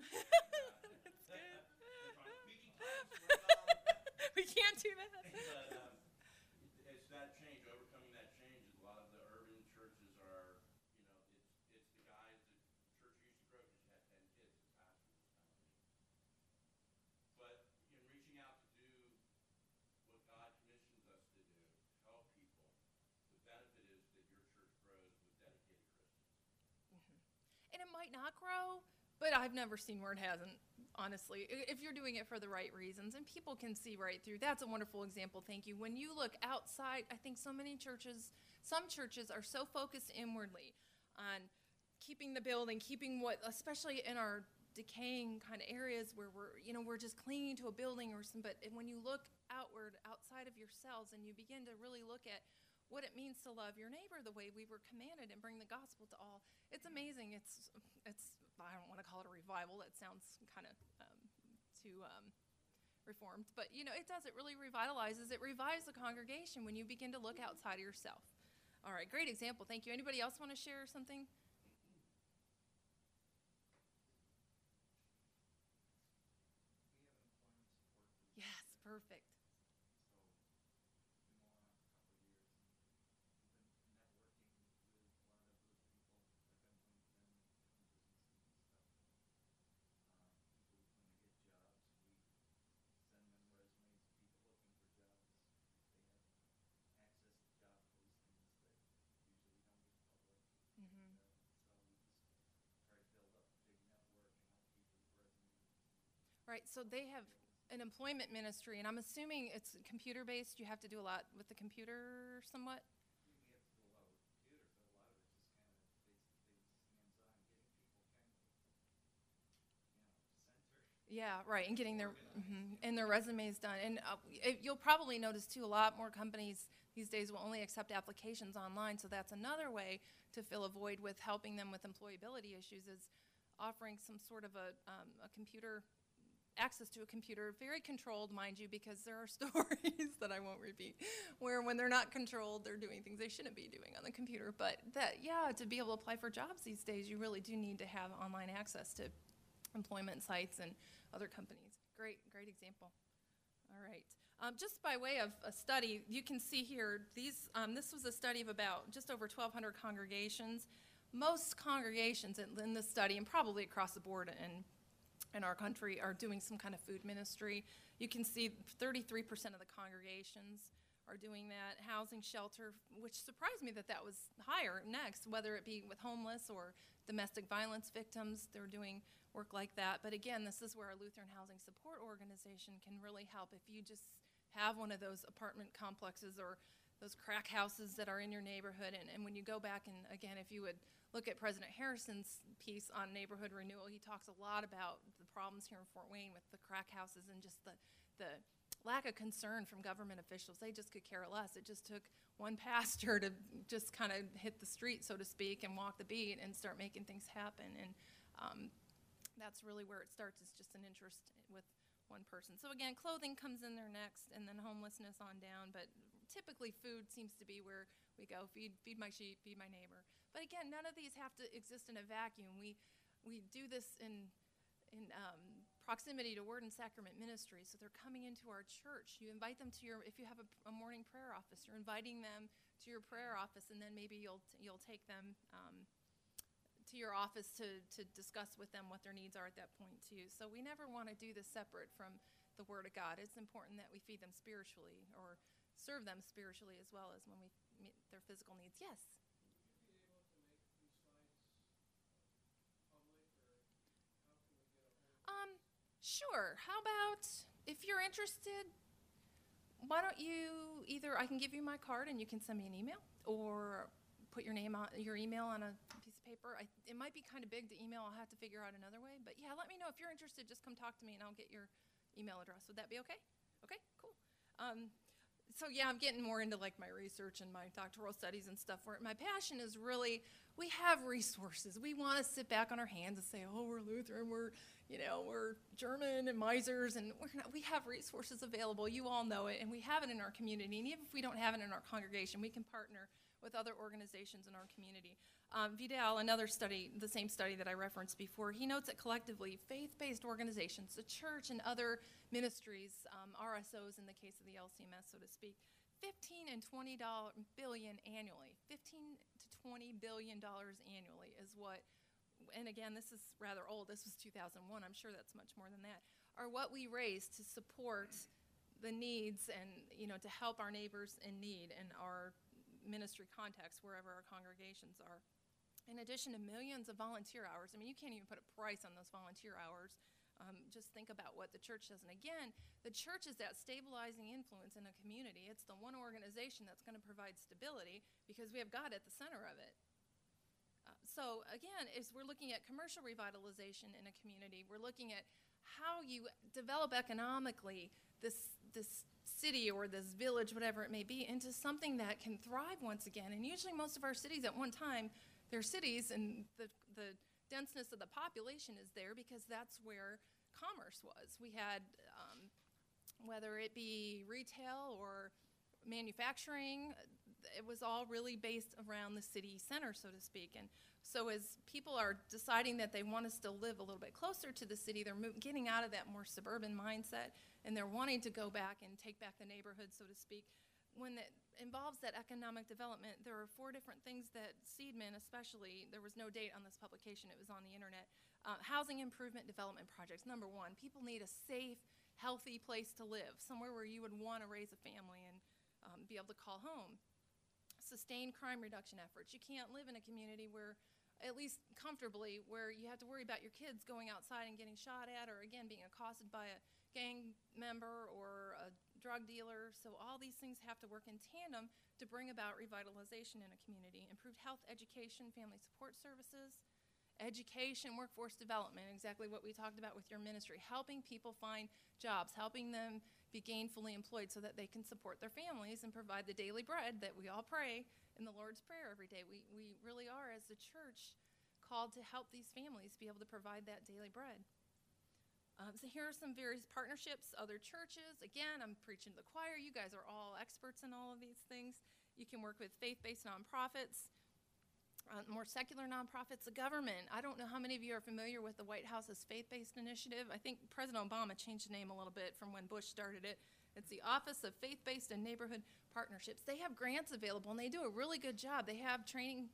That's good. Speaking tongues, we're, um, We can't do that. But um, it- it's that change, overcoming that change. A lot of the urban churches are, you know, it's it's the guys that church used to grow because you had ten kids. The pastor was telling me. But in reaching out to do what God commissions us to do, to help people, the benefit is that your church grows with dedicated Christians. And it might not grow, but I've never seen where it hasn't, honestly. I- If you're doing it for the right reasons and people can see right through, that's a wonderful example. Thank you. When you look outside, I think so many churches, some churches are so focused inwardly on keeping the building, keeping what, especially in our decaying kind of areas where we're, you know, we're just clinging to a building or some, but when you look outward, outside of yourselves, and you begin to really look at what it means to love your neighbor the way we were commanded and bring the gospel to all, it's amazing. It's, it's, I don't want to call it a revival. That sounds kind of um, too um, reformed, but you know, it does. It really revitalizes. It revives the congregation when you begin to look outside of yourself. All right, great example. Thank you. Anybody else want to share something? Yes, perfect. Right, so they have an employment ministry, and I'm assuming it's computer-based. You have to do a lot with the computer somewhat? Yeah, right, and getting their, mhm, and their resumes done. And uh, it- you'll probably notice too, a lot more companies these days will only accept applications online, so that's another way to fill a void with helping them with employability issues, is offering some sort of a, um, a computer, access to a computer, very controlled, mind you, because there are stories that I won't repeat, where when they're not controlled, they're doing things they shouldn't be doing on the computer. But that, yeah, to be able to apply for jobs these days, you really do need to have online access to employment sites and other companies. Great, great example. All right. Um, just by way of a study, you can see here, these, um, this was a study of about just over twelve hundred congregations. Most congregations in, in this study, and probably across the board in, in our country, are doing some kind of food ministry. You can see thirty-three percent of the congregations are doing that. Housing, shelter, which surprised me that that was higher next, whether it be with homeless or domestic violence victims, they're doing work like that. But again, this is where our Lutheran Housing Support Organization can really help. If you just have one of those apartment complexes or those crack houses that are in your neighborhood, and, and when you go back and, again, if you would look at President Harrison's piece on neighborhood renewal, he talks a lot about the problems here in Fort Wayne with the crack houses and just the, the lack of concern from government officials. They just could care less. It just took one pastor to just kind of hit the street, so to speak, and walk the beat and start making things happen. And um, that's really where it starts, is just an interest with one person. So again, clothing comes in there next, and then homelessness on down, but typically food seems to be where we go. Feed, feed my sheep, feed my neighbor. But again, none of these have to exist in a vacuum. We, we do this in, in um, proximity to Word and Sacrament ministry, so they're coming into our church. You invite them to your, if you have a, a morning prayer office, you're inviting them to your prayer office, and then maybe you'll, you'll take them um, to your office to, to discuss with them what their needs are at that point too. So we never want to do this separate from the Word of God. It's important that we feed them spiritually, or serve them spiritually, as well as when we meet their physical needs. Yes? Um, sure. How about, if you're interested, why don't you either, I can give you my card and you can send me an email, or put your name on, your email on a piece of paper. I, it might be kind of big to email. I'll have to figure out another way. But yeah, let me know if you're interested. Just come talk to me and I'll get your email address. Would that be okay? Okay, cool. Um, so yeah, I'm getting more into like my research and my doctoral studies and stuff, where my passion is really, we have resources. We want to sit back on our hands and say, oh, we're Lutheran, we're, you know, we're German and misers, and we're not, we have resources available. You all know it, and we have it in our community. And even if we don't have it in our congregation, we can partner with other organizations in our community. Um, Vidal, another study, the same study that I referenced before, he notes that collectively, faith-based organizations, the church and other ministries, um, R S Os in the case of the L C M S, so to speak, fifteen and twenty billion annually, fifteen to twenty billion dollars annually is what, and again, this is rather old, this was two thousand one, I'm sure that's much more than that, are what we raise to support the needs and, you know, to help our neighbors in need in our ministry context, wherever our congregations are. In addition to millions of volunteer hours, I mean, you can't even put a price on those volunteer hours. Um, just think about what the church does. And again, the church is that stabilizing influence in a community. It's the one organization that's going to provide stability because we have God at the center of it. Uh, so again, as we're looking at commercial revitalization in a community, we're looking at how you develop economically this, this city or this village, whatever it may be, into something that can thrive once again. And usually most of our cities at one time, they're cities, and the, the denseness of the population is there because that's where commerce was. We had, um, whether it be retail or manufacturing, it was all really based around the city center, so to speak. And so as people are deciding that they want to still live a little bit closer to the city, they're mo- getting out of that more suburban mindset, and they're wanting to go back and take back the neighborhood, so to speak. When it involves that economic development, there are four different things that Seedman especially, there was no date on this publication, it was on the internet, uh, housing improvement development projects. Number one, people need a safe, healthy place to live, somewhere where you would want to raise a family and um, be able to call home. Sustained crime reduction efforts. You can't live in a community where, at least comfortably, where you have to worry about your kids going outside and getting shot at, or again, being accosted by a gang member or a drug dealer. So all these things have to work in tandem to bring about revitalization in a community. Improved health, education, family support services, education, workforce development, exactly what we talked about with your ministry, helping people find jobs, helping them be gainfully employed so that they can support their families and provide the daily bread that we all pray in the Lord's Prayer every day. We, we really are, as a church, called to help these families be able to provide that daily bread. Um, so here are some various partnerships, other churches. Again, I'm preaching to the choir. You guys are all experts in all of these things. You can work with faith-based nonprofits, uh, more secular nonprofits, the government. I don't know how many of you are familiar with the White House's faith-based initiative. I think President Obama changed the name a little bit from when Bush started it. It's the Office of Faith-Based and Neighborhood Partnerships. They have grants available, and they do a really good job. They have training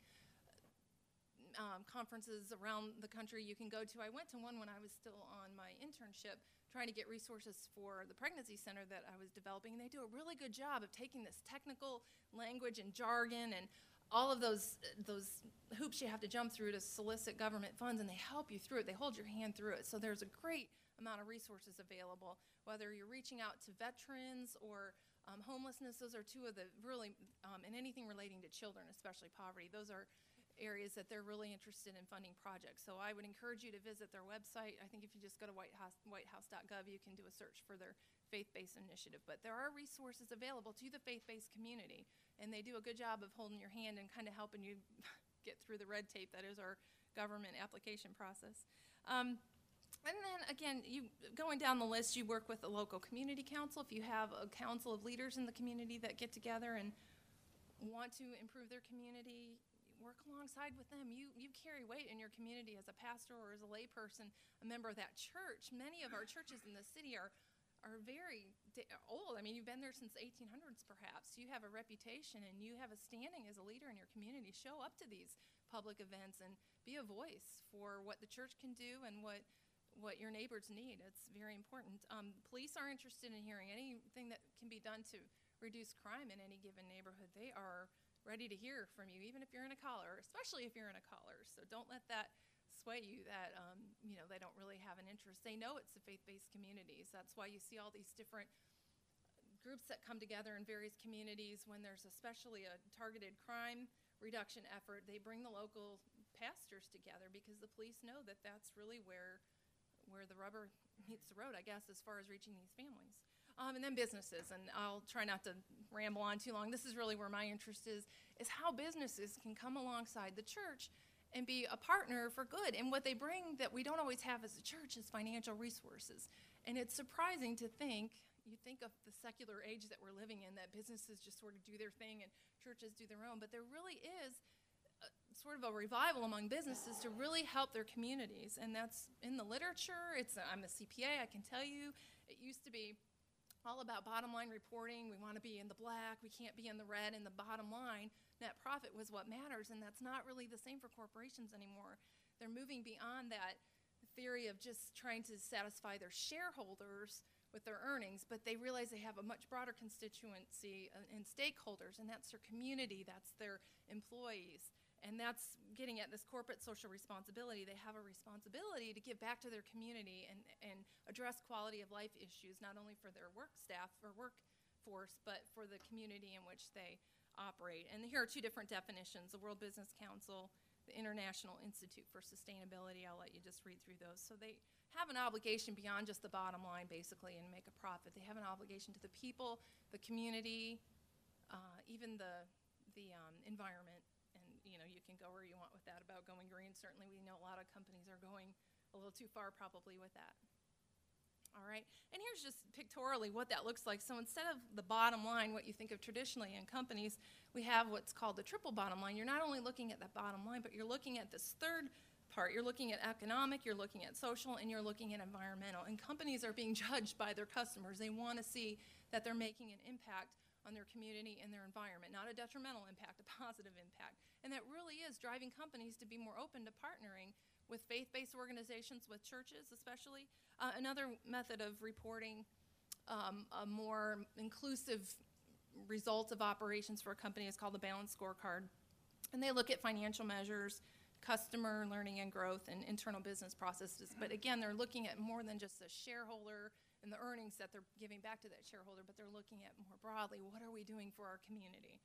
Um, conferences around the country you can go to. I went to one when I was still on my internship trying to get resources for the pregnancy center that I was developing. And they do a really good job of taking this technical language and jargon and all of those those hoops you have to jump through to solicit government funds, and they help you through it. They hold your hand through it. So there's a great amount of resources available, whether you're reaching out to veterans or um, homelessness. Those are two of the really, um, and anything relating to children, especially poverty. Those are areas that they're really interested in funding projects. So I would encourage you to visit their website. I think if you just go to white house white house dot gov, you can do a search for their faith-based initiative. But there are resources available to the faith-based community, and they do a good job of holding your hand and kind of helping you get through the red tape that is our government application process. Um, and then again, you going down the list, you work with the local community council. If you have a council of leaders in the community that get together and want to improve their community, work alongside with them. You you carry weight in your community as a pastor or as a layperson, a member of that church. Many of our churches in the city are are very old. I mean, you've been there since the eighteen hundreds perhaps. You have a reputation and you have a standing as a leader in your community. Show up to these public events and be a voice for what the church can do and what what your neighbors need. It's very important. Um, police are interested in hearing anything that can be done to reduce crime in any given neighborhood. They are ready to hear from you, even if you're in a collar, especially if you're in a collar. So don't let that sway you that, um, you know, they don't really have an interest. They know it's the faith-based communities. That's why you see all these different groups that come together in various communities when there's especially a targeted crime reduction effort. They bring the local pastors together because the police know that that's really where, where the rubber meets the road, I guess, as far as reaching these families. Um, and then businesses, and I'll try not to ramble on too long. This is really where my interest is, is how businesses can come alongside the church and be a partner for good. And what they bring that we don't always have as a church is financial resources. And it's surprising to think, you think of the secular age that we're living in, that businesses just sort of do their thing and churches do their own, but there really is a, sort of a revival among businesses to really help their communities, and that's in the literature. It's I'm a C P A, I can tell you. It used to be all about bottom line reporting. We want to be in the black, we can't be in the red, and the bottom line, net profit, was what matters, and that's not really the same for corporations anymore. They're moving beyond that theory of just trying to satisfy their shareholders with their earnings, but they realize they have a much broader constituency and stakeholders, and that's their community, that's their employees, and that's getting at this corporate social responsibility. They have a responsibility to give back to their community and, and address quality of life issues, not only for their work staff or workforce, but for the community in which they operate. And here are two different definitions: the World Business Council, the International Institute for Sustainability. I'll let you just read through those. So they have an obligation beyond just the bottom line, basically, and make a profit. They have an obligation to the people, the community, uh, even the the um, environment. And you know, you can go where you want with that about going green. Certainly, we know a lot of companies are going a little too far, probably, with that. All right, and here's just pictorially what that looks like. So instead of the bottom line, what you think of traditionally in companies, we have what's called the triple bottom line. You're not only looking at that bottom line, but you're looking at this third part. You're looking at economic, you're looking at social, and you're looking at environmental. And companies are being judged by their customers. They want to see that they're making an impact on their community and their environment, not a detrimental impact, a positive impact. And that really is driving companies to be more open to partnering with faith-based organizations, with churches especially. Uh, another method of reporting um, a more inclusive result of operations for a company is called the Balanced Scorecard. And they look at financial measures, customer learning and growth, and internal business processes. But again, they're looking at more than just the shareholder and the earnings that they're giving back to that shareholder, but they're looking at more broadly, what are we doing for our community?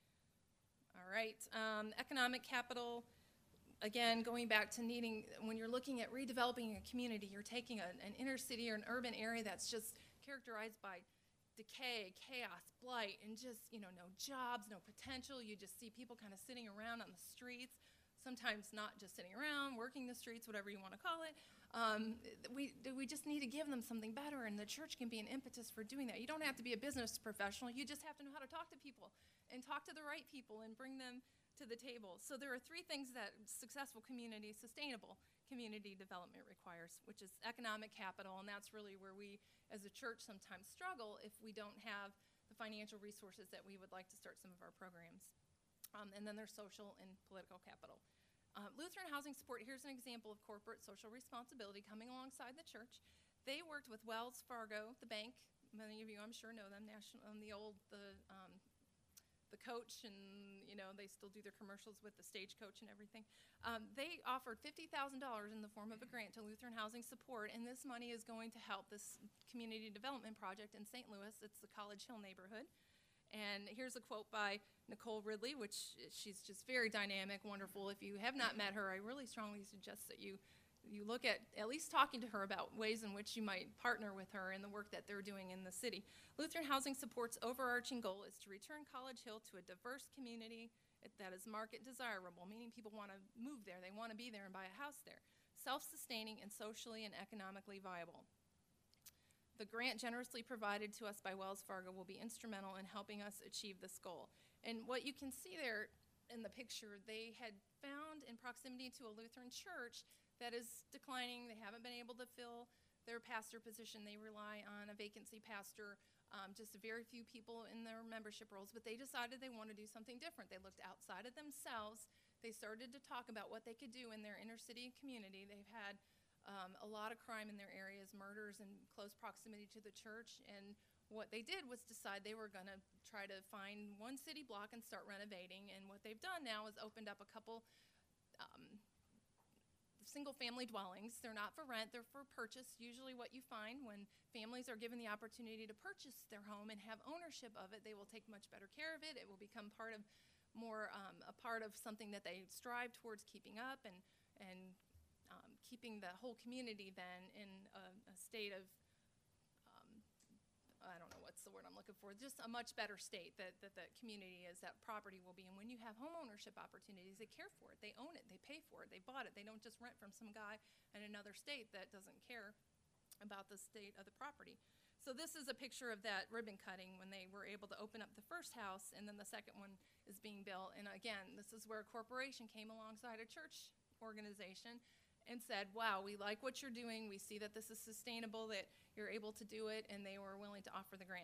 All right, um, economic capital. Again, going back to needing, when you're looking at redeveloping a community, you're taking a, an inner city or an urban area that's just characterized by decay, chaos, blight, and just, you know, no jobs, no potential. You just see people kind of sitting around on the streets, sometimes not just sitting around, working the streets, whatever you want to call it. Um, we, we just need to give them something better, and the church can be an impetus for doing that. You don't have to be a business professional. You just have to know how to talk to people and talk to the right people and bring them to the table. So there are three things that successful community, sustainable community development requires, which is economic capital, and that's really where we as a church sometimes struggle if we don't have the financial resources that we would like to start some of our programs. Um, and then there's social and political capital. Uh, Lutheran Housing Support, here's an example of corporate social responsibility coming alongside the church. They worked with Wells Fargo, the bank. Many of you, I'm sure, know them. National, um, the old, the um, the Coach, and you know they still do their commercials with the Stagecoach and everything. Um, they offered fifty thousand dollars in the form of a grant to Lutheran Housing Support, and this money is going to help this community development project in Saint Louis. It's the College Hill neighborhood. And here's a quote by Nicole Ridley, which she's just very dynamic, wonderful. If you have not met her, I really strongly suggest that you you look at at least talking to her about ways in which you might partner with her in the work that they're doing in the city. Lutheran Housing Support's overarching goal is to return College Hill to a diverse community that is market desirable, meaning people want to move there, they want to be there and buy a house there, self-sustaining and socially and economically viable. The grant generously provided to us by Wells Fargo will be instrumental in helping us achieve this goal. And what you can see there in the picture, they had found in proximity to a Lutheran church that is declining. They haven't been able to fill their pastor position. They rely on a vacancy pastor, um, just very few people in their membership roles, but they decided they want to do something different. They looked outside of themselves. They started to talk about what they could do in their inner city community. They've had um, a lot of crime in their areas, murders in close proximity to the church, and what they did was decide they were going to try to find one city block and start renovating, and what they've done now is opened up a couple um, single-family dwellings. They're not for rent, they're for purchase. Usually what you find when families are given the opportunity to purchase their home and have ownership of it, they will take much better care of it. It will become part of more, um, a part of something that they strive towards keeping up and, and um, keeping the whole community then in a, a state of, um, I don't know what's the word I'm looking for, just a much better state that, that the community is, that property will be. And when you have home ownership opportunities, they care for it, they own it, they pay for it, they bought it. They don't just rent from some guy in another state that doesn't care about the state of the property. So this is a picture of that ribbon cutting when they were able to open up the first house, and then the second one is being built. And again, this is where a corporation came alongside a church organization and said, wow, we like what you're doing. We see that this is sustainable, that you're able to do it, and they were willing to offer the grant.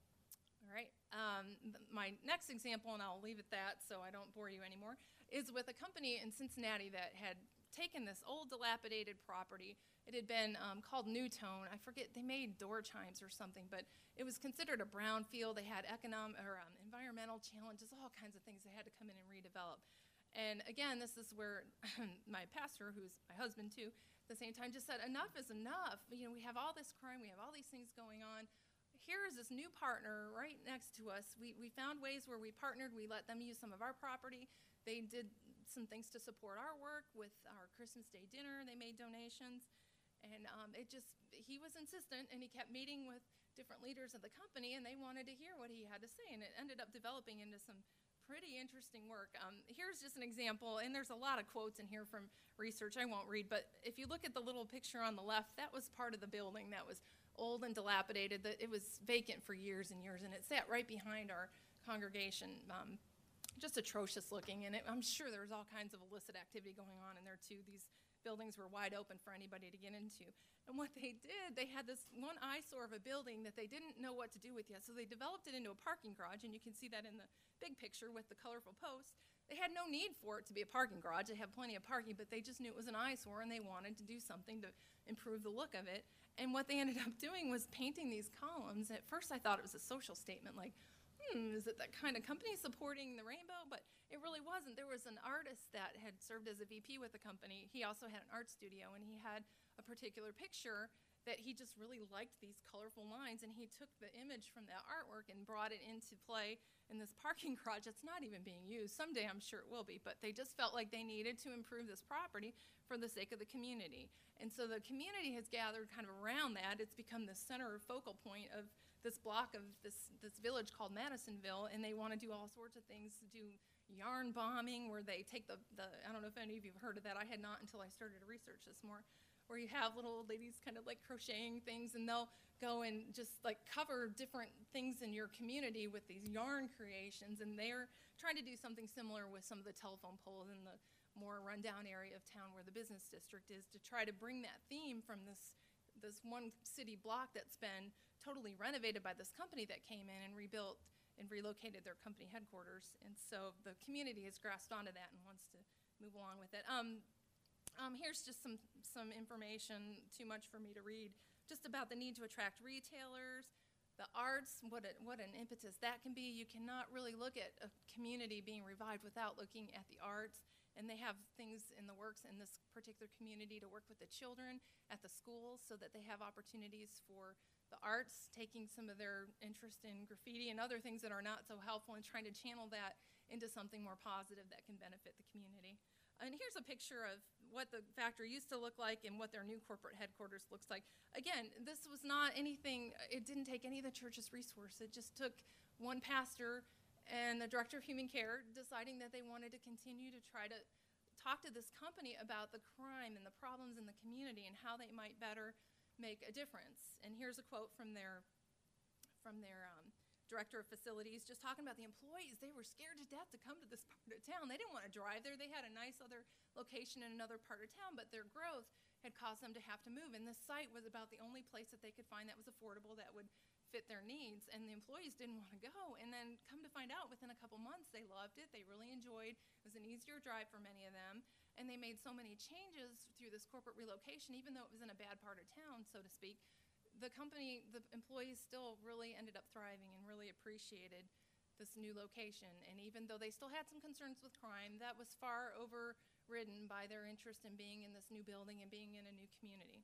All right. Um, th- my next example, and I'll leave it that so I don't bore you anymore, is with a company in Cincinnati that had taken this old dilapidated property. It had been um, called New Tone. I forget, they made door chimes or something, but it was considered a brownfield. They had economic or um, environmental challenges, all kinds of things they had to come in and redevelop. And again, this is where my pastor, who's my husband too, at the same time just said, enough is enough. You know, we have all this crime, we have all these things going on. Here is this new partner right next to us. We, we found ways where we partnered. We let them use some of our property. They did some things to support our work with our Christmas Day dinner. They made donations. And um, it just, he was insistent, and he kept meeting with different leaders of the company, and they wanted to hear what he had to say. And it ended up developing into some pretty interesting work. Um, here's just an example, and there's a lot of quotes in here from research I won't read, but if you look at the little picture on the left, that was part of the building that was old and dilapidated. That it was vacant for years and years, and it sat right behind our congregation. Um, just atrocious looking, and it, I'm sure there was all kinds of illicit activity going on in there too. These buildings were wide open for anybody to get into. And what they did, they had this one eyesore of a building that they didn't know what to do with yet, so they developed it into a parking garage, and you can see that in the big picture with the colorful posts. They had no need for it to be a parking garage. They have plenty of parking, but they just knew it was an eyesore, and they wanted to do something to improve the look of it. And what they ended up doing was painting these columns. At first I thought it was a social statement, like, hmm, is it that kind of company supporting the rainbow? But it really wasn't. There was an artist that had served as a V P with the company. He also had an art studio, and he had a particular picture that he just really liked these colorful lines, and he took the image from that artwork and brought it into play in this parking garage that's not even being used. Someday I'm sure it will be, but they just felt like they needed to improve this property for the sake of the community. And so the community has gathered kind of around that. It's become the center focal point of this block of this, this village called Madisonville, and they want to do all sorts of things, to do yarn bombing, where they take the, the, I don't know if any of you have heard of that. I had not until I started to research this more, where you have little old ladies kind of like crocheting things, and they'll go and just like cover different things in your community with these yarn creations, and they're trying to do something similar with some of the telephone poles in the more rundown area of town where the business district is, to try to bring that theme from this this one city block that's been totally renovated by this company that came in and rebuilt and relocated their company headquarters. And so the community has grasped onto that and wants to move along with it. Um, um, here's just some, some information, too much for me to read, just about the need to attract retailers, the arts, what, a, what an impetus that can be. You cannot really look at a community being revived without looking at the arts. And they have things in the works in this particular community to work with the children at the schools so that they have opportunities for the arts, taking some of their interest in graffiti and other things that are not so helpful, and trying to channel that into something more positive that can benefit the community. And here's a picture of what the factory used to look like and what their new corporate headquarters looks like. Again, this was not anything, it didn't take any of the church's resources. It just took one pastor and the director of human care deciding that they wanted to continue to try to talk to this company about the crime and the problems in the community and how they might better make a difference. And here's a quote from their, from their um, director of facilities, just talking about the employees. They were scared to death to come to this part of town. They didn't want to drive there. They had a nice other location in another part of town, but their growth had caused them to have to move. And this site was about the only place that they could find that was affordable, that would fit their needs, and the employees didn't want to go. And then come to find out, within a couple months, they loved it. They really enjoyed it. It was an easier drive for many of them, and they made so many changes through this corporate relocation, even though it was in a bad part of town, so to speak. The company, the employees still really ended up thriving and really appreciated this new location. And even though they still had some concerns with crime, that was far overridden by their interest in being in this new building and being in a new community.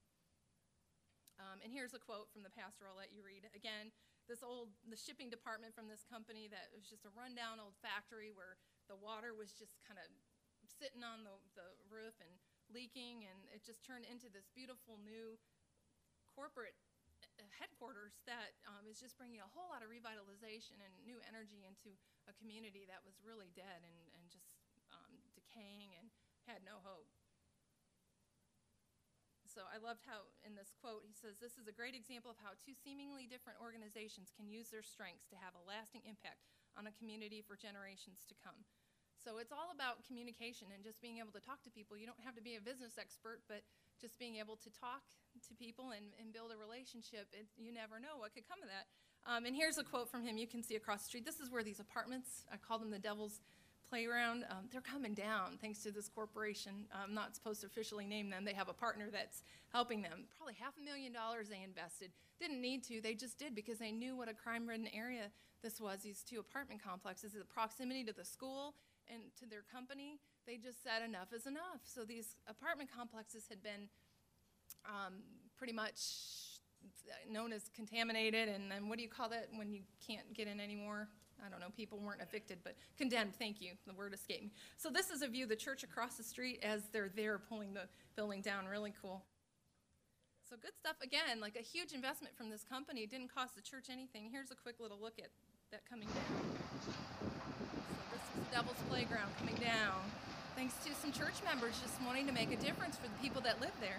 Um, and here's a quote from the pastor I'll let you read. Again, this old, the shipping department from this company that was just a rundown old factory where the water was just kind of sitting on the, the roof and leaking, and it just turned into this beautiful new corporate headquarters that um, is just bringing a whole lot of revitalization and new energy into a community that was really dead and, and just um, decaying and had no hope. So I loved how, in this quote, he says, "This is a great example of how two seemingly different organizations can use their strengths to have a lasting impact on a community for generations to come." So it's all about communication and just being able to talk to people. You don't have to be a business expert, but just being able to talk to people and, and build a relationship, it, you never know what could come of that. Um, and here's a quote from him you can see across the street. This is where these apartments, I call them the Devil's Playground, um, they're coming down thanks to this corporation. I'm not supposed to officially name them. They have a partner that's helping them. Probably half a million dollars they invested. Didn't need to, they just did because they knew what a crime-ridden area this was, these two apartment complexes, the proximity to the school and to their company. They just said enough is enough. So these apartment complexes had been um, pretty much known as contaminated, and then what do you call that when you can't get in anymore? I don't know, people weren't evicted, but condemned, thank you, the word escaped me. So this is a view of the church across the street as they're there pulling the building down, really cool. So good stuff, again, like a huge investment from this company. It didn't cost the church anything. Here's a quick little look at that coming down. So this is the Devil's Playground coming down, thanks to some church members just wanting to make a difference for the people that live there.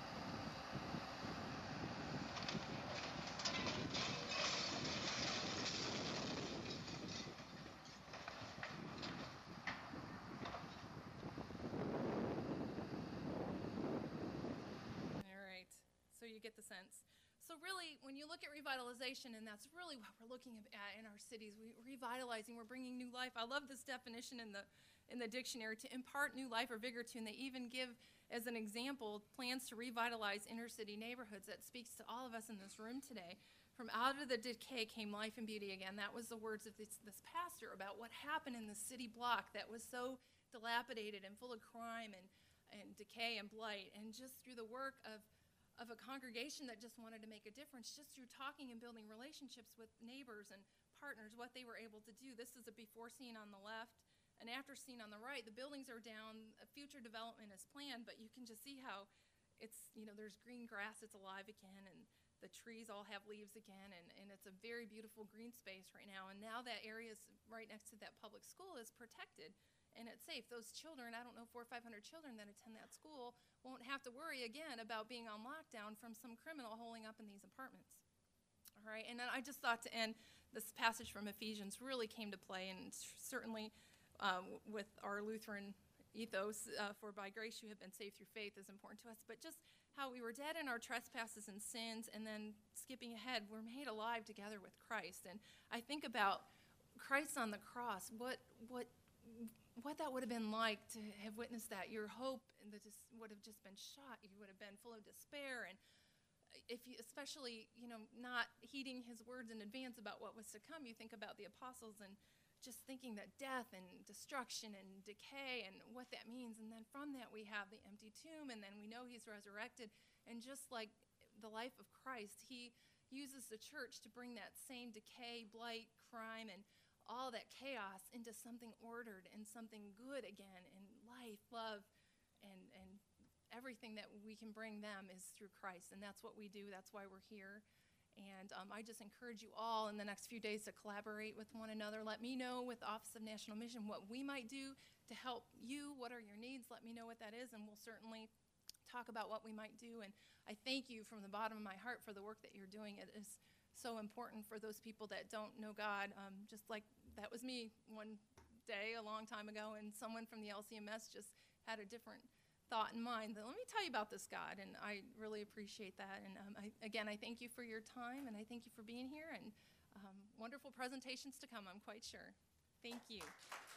So you get the sense. So really, when you look at revitalization, and that's really what we're looking at in our cities, we revitalizing, we're bringing new life. I love this definition in the in the dictionary, to impart new life or vigor to, and they even give, as an example, plans to revitalize inner city neighborhoods. That speaks to all of us in this room today. From out of the decay came life and beauty again. That was the words of this, this pastor about what happened in the city block that was so dilapidated and full of crime and, and decay and blight. And just through the work of of a congregation that just wanted to make a difference, just through talking and building relationships with neighbors and partners, what they were able to do. This is a before scene on the left, an after scene on the right. The buildings are down, a future development is planned, but you can just see how it's, you know, there's green grass, it's alive again, and the trees all have leaves again, and, and it's a very beautiful green space right now. And now that area is right next to that public school is protected. And it's safe. Those children, I don't know, four or five hundred children that attend that school won't have to worry again about being on lockdown from some criminal holing up in these apartments. All right, and then I just thought to end, this passage from Ephesians really came to play, and certainly um, with our Lutheran ethos, uh, for by grace you have been saved through faith is important to us, but just how we were dead in our trespasses and sins, and then skipping ahead, we're made alive together with Christ. And I think about Christ on the cross, what, what, what that would have been like to have witnessed that. Your hope and the dis- would have just been shot. You would have been full of despair, and if you, especially, you know, not heeding his words in advance about what was to come. You think about the apostles and just thinking that death and destruction and decay and what that means. And then from that we have the empty tomb, and then we know he's resurrected. And just like the life of Christ, he uses the church to bring that same decay, blight, crime, and all that chaos into something ordered and something good again, and life, love, and, and everything that we can bring them is through Christ. And that's what we do. That's why we're here. And um, I just encourage you all in the next few days to collaborate with one another. Let me know with the Office of National Mission what we might do to help you. What are your needs? Let me know what that is, and we'll certainly talk about what we might do. And I thank you from the bottom of my heart for the work that you're doing. It is so important for those people that don't know God, um, just like that was me one day a long time ago, and someone from the L C M S just had a different thought in mind. Let me tell you about this God, and I really appreciate that. And um, I, again, I thank you for your time, and I thank you for being here, and um, wonderful presentations to come, I'm quite sure. Thank you.